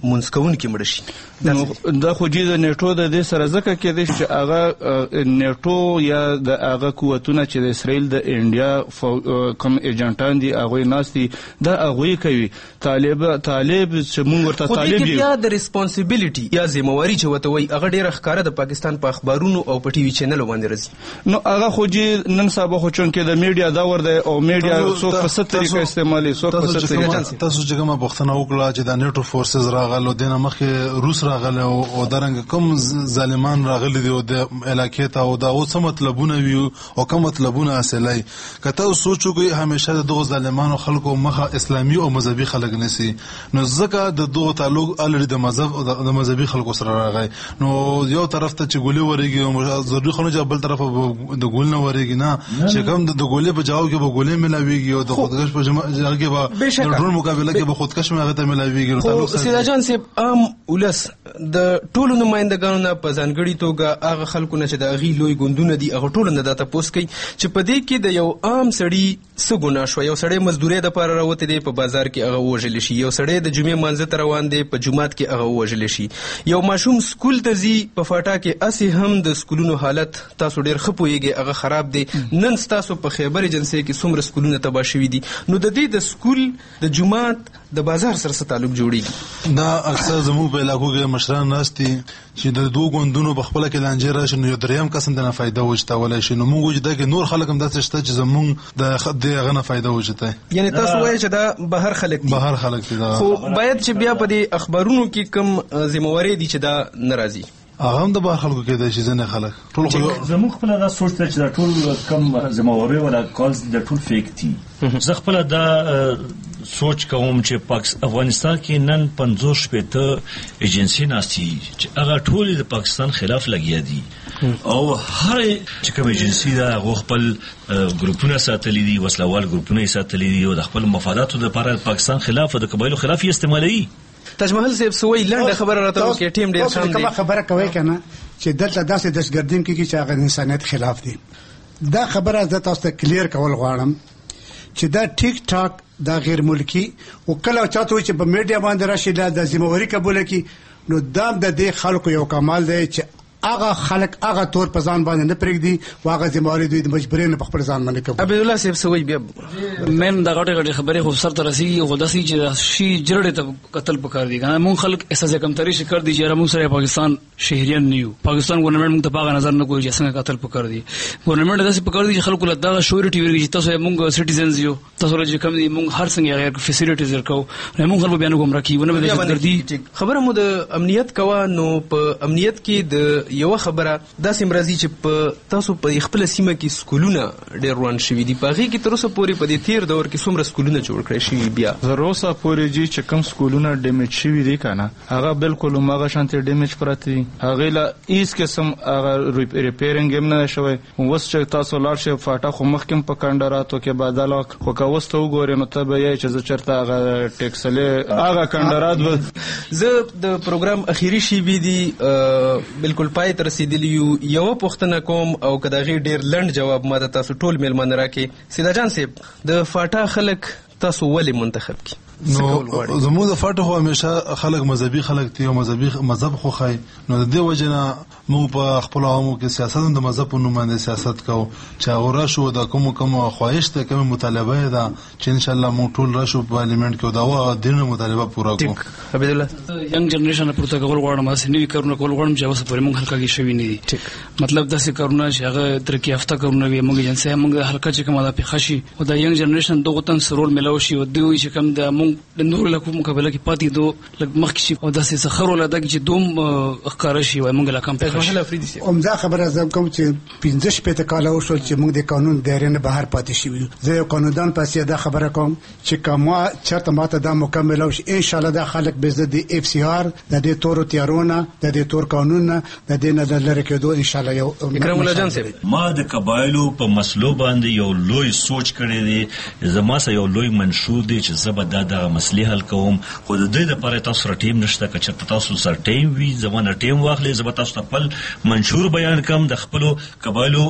منځکونکي مړه شي. دا خو جې د نیټو د دې سره ځکه کېدای چې هغه نیټو یا د هغه قوتونه چې د اسرائیل د انډیا کوم ایجنټان دي هغوی ناست دي دا هغوی کوي. طالب طالب چې موږ ورته طالب یو، خو بیا د ریسپانسیبیلیټي یا ذمہواري چې ورته وایي هغه ډېره ښکاره د پاکستان په اخبارونو او په ټي وي چینلو باندې راځي. نو هغه خو جې نن سبا خو چونکې د میډیا دور دی او میډیا څوک په څه طریقه استعمالوي، څوک په څه طریقه. تاسو چې کومه پوښتنه وکړه چې د نیټو فورسز راغلو دینه مخکې روس راغله او درنګ کوم ظالمان راغلي دي او د علاقې ته او دا اوس مطلبونه وي او کوم مطلبونه اصلي. کته سوچو کوي همیشه د دغه ظالمانو خلکو مخه اسلامي او مذهبي خلک نسی، نو ځکه د دغه تعلق الری د مذهب او د مذهبي خلکو سره راغی. نو یو طرف ته چې ګولې وريږي او ضروري خو نه بل طرف د ګول نه وريږي نه چې کوم د ګولې په جواب کې به ګولې ملاويږي او د خودکش په جواب کې به د ډرون مقابله کې به خودکش هغه ته ملاويږي. خو سیدا جان صاحب عام ولس د ټولو نمائندګانو نه په ځانګړي توګه هغه خلکو نه چې د هغې لوی ګوندونه دي هغه ټولو نه دا تپوس کوي چې په دې کې د یو عام سړي څه ګناه شوه. یو سړی مزدورۍ دپاره راوتی دی په بازار کې هغه ووژلی شي، یو سړی د جمعې مانځه ته روان دی په جومات کې هغه ووژلی شي، یو ماشوم سکول ته ځي په فاټا کې هسې هم د سکولونو حالت تاسو ډېر ښه پوهېږئ هغه خراب دی. نن ستاسو په خیبر ایجنسۍ کې څومره سکولونه تباه شوي دي. نو د دې د سکول د جومات د بازار سره څه تعلق جوړیږي؟ دا اکثر زموږ په علاقو کې مشران ناست دي چې د دوه ګوندونو په خپله کې لانجې راشي نو یو دریم قسم د نه فایده وچتولی شي. نو موږ وایو دا کې نور خلک هم داسې شته چې زموږ د دې هغه نه فایده وچتی. یعنې تاسو وایئ چې دا بهر خلک دي؟ بهر خلک دي. خو باید چې بیا په دې اخبارونو کې کوم ذمہواري دي چې دا نه راځي. هغه هم د بهر خلکو کې دی چې ځینې خلک ټول خو زموږ خپله دا سوچ دی چې دا ټول کم ذمہواري ولا کالز د ټول فیک دي. زه خپله دا سوچ کوم چې افغانستان کې نن پنځوس شپېته ایجنسۍ ناستي چې هغه ټولې د پاکستان خلاف لګیا دي او هر چې کوم ایجنسۍ ده هغه خپل ګروپونه ساتلي دي، وسلوال ګروپونه یې ساتلي دي او د خپل مفاداتو دپاره پاکستان خلاف او د قبایلو خلاف یې استعمالوي. تاج محل صاحب سوي لنډه خبره راته وکړي، ټیم ډېر کم دی. کومه خبره کوي کنه چې دلته داسې دهشتګردي کېږي چې هغه انسانیت خلاف دي. دا خبره زه تاسو ته کلیر کول غواړم چې دا ټیک ټاک دا غیر ملکی او کله چاته چې په میډیا باندې راشي د ذمہواري قبول کی نو دا د دې خلکو یو کمال دی چې هغه خلک هغه تور په ځان باندې نه پرېږدي او هغه ذمہواري دوی د مجبورین په خپل ځان باندې کوي. عبد الله صاحب سوي بیا مېن دا غټه غټه خبره خو سر ته رسیږي خو داسې چې شي جوړه ته قتل پکار دي کنه. مونږ خلک احساس کم ترې شي کړ دي چې موږ سره پاکستان شهريان نیو، پاکستان ګورنمنت موږ ته پاغه نظر نه کوي چې څنګه قتل پکار دي. ګورنمنت داسې پکار دي چې خلکو له دا شورټي ورګي چې تاسو موږ سټیزنز یو، تاسو راځي کم دي موږ هر څنګه غیر فیسیلیټیز ورکو موږ خلکو بیان کوم راکې ونه به دې خبره مو د امنیت کوا. نو په امنیت کې د یو خبره دا سیمرازي چې په تاسو په خپل سیمه کې سکولونه ډېر روان شوي دي، په هغې کې تر اوسه پورې په دې تیر دور کې څومره سکولونه جوړ کړی شوي؟ بیا تر اوسه پورې جي چې کوم سکولونه ډیمیج شوي دي که نه هغه بالکل هماغه شانتې ډیمیج پراته دي، هغې له هېڅ قسم هغه ریپیرنګ هم نه دی شوی. اوس چې تاسو لاړ شئ فاټا خو مخکې هم په کنډراتو کې بدله خو که اوس ته وګورې نو ته به یې چې زه چېرته هغه ټیکسلې هغه کنډرات به زه د پروګرام اخیري شیبې دي بالکل پای ته رسېدلي یو یو پوښتنه کوم او که د هغې ډېر لنډ جواب ما ته تاسو ټول میلمانه راکړي. سیدا جان صاحب د فاټا خلک تاسو ولې منتخب کړي؟ نو زموږ د فاټا خو همیشه خلک مذهبي خلک دي او مذهبي مذهب خوښوي. نو د دې وجې نه موږ په خپلو عوامو کې سیاست هم د مذهب په نوم باندې سیاست کوو چې هغه راشو د کومو کومو خواهش ده کومې مطالبه یې ده چې انشاءالله موږ ټول راشو په پارلیمنټ کې او د هغه دیني مطالبه پوره کړو. عبدالله ینګ جنریشن پورته کول غواړم، هسې نوي کارونه کول غواړم چې اوس پورې موږ حلقه کې شوي نه دي. مطلب داسې کارونه چې هغه ترقي یافته کارونه وي موږ ایجنسۍ موږ حلقه چې کومه ده پېښه شي او د ینګ جنریشن دغه تن سرول میلاو شي او دوی چې کوم د موږ د نورو لکو مقابله کې پاتې دو لږ مخکې شي او داسې څه خرو له دغه چې دوم ښکاره شي وایي موږ له کم پېښه همدا خبره زه کوم چې پنځه شپېته کاله وشول چې موږ د قانون دایرې نه بهر پاتې شوي یو. زه یو قانوندان پسې دا خبره کوم چې که ما چېرته ماته دا مکمله وشي انشاءالله دا خلک به زه د اف سی آر د دې تورو تیارو نه د دې تور قانون نه د دې نه د لرې کېدو انشاءالله یو. اکرم الله جان صاحب ما د قبایلو په مسلو باندې یو لوی سوچ کړی دی، زما سره یو لوی منشور دی چې زه به دا دغه مسلې حل کوم خو د دې دپاره تاسو سره ټیم نشته. که چېرته تاسو سره ټیم وي زما نه ټیم واخلئ، زه به تاسو ته خپل منشور بیان کړم د خپلو قبایلو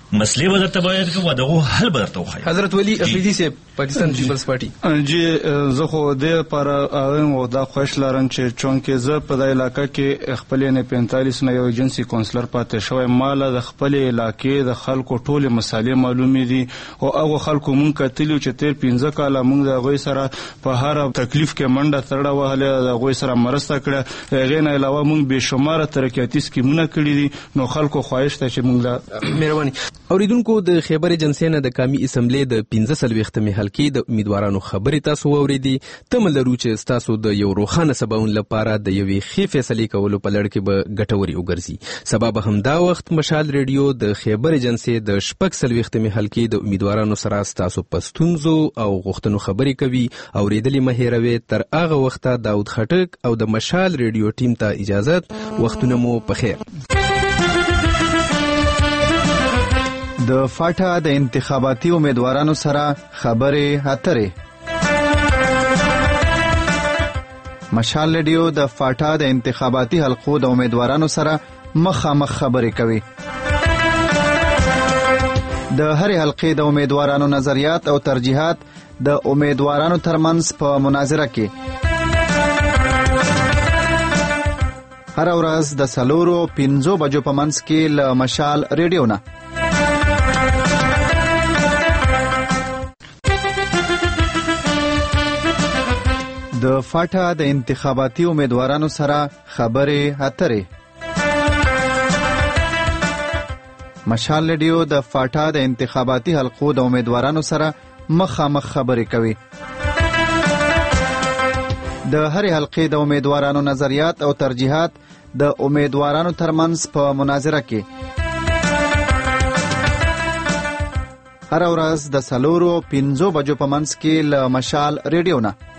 مسلې ودرته باید کوو دغه حل بدرته وخایي. حضرت ولی افریدی سے پاکستان پیپلز پارټي جی زه خو د پر او دا خوښ لرم چې چونکه زه په د علاقې کې خپل نه پینتالیس نه یو ایجنسی کونسلر پاتې شوی، مال د خپل علاقې د خلکو ټول مسالې معلومې دي او هغه خلکو مونږ کتلی چې تیر پنځه کاله مونږ د غوي سره په هر تکلیف کې منډه تړه وهله، د غوي سره مرسته کړه، هغه نه علاوه مونږ به شمار ترقیاتي سکیمونه کړی دي. نو خلکو خواهش ته چې مونږ مهرباني اوریدونکو د خیبر ایجنسی نه د قومي اسمبلی د پنځه څلوېښتمې حلقې د امیدوارانو خبرې تاسو واوریدي. تمه لرو چې تاسو د یو روښانه سباون لپاره د یوې ښې فیصلې کولو په لړ کې به ګټورې وګرځي. سبا به همدا وخت مشال ریډیو د خیبر ایجنسی د شپږ څلوېښتمې حلقې د امیدوارانو سره تاسو په ستونزو او غوښتنو خبرې کوي. اوریدلې مه هیروئ. تر هغه وخته داود خټک او د مشال ریډیو ټیم ته اجازت. وختونه مو په خیر. د فاټا د انتخاباتي امیدوارانو سره خبرې اترې. مشال ریډیو د فاټا د انتخاباتي حلقو د امیدوارانو سره مخامخ خبرې کوي. د هرې حلقې د امیدوارانو نظریات او ترجیحات د امیدوارانو ترمنځ په مناظره کې هر ورځ د څلورو پنځو بجو په منځ کې له مشال ریډیو نه. د فاټا د انتخاباتي امیدوارانو سره خبرې اترې. مشال ریډیو د فاټا د انتخاباتي حلقو د امیدوارانو سره مخامخ خبرې کوي. د هرې حلقې د امیدوارانو نظریات او ترجیحات د امیدوارانو ترمنځ په مناظره کې هر ورځ د څلورو پنځو بجو په منځ کې له مشال ریډیو نه.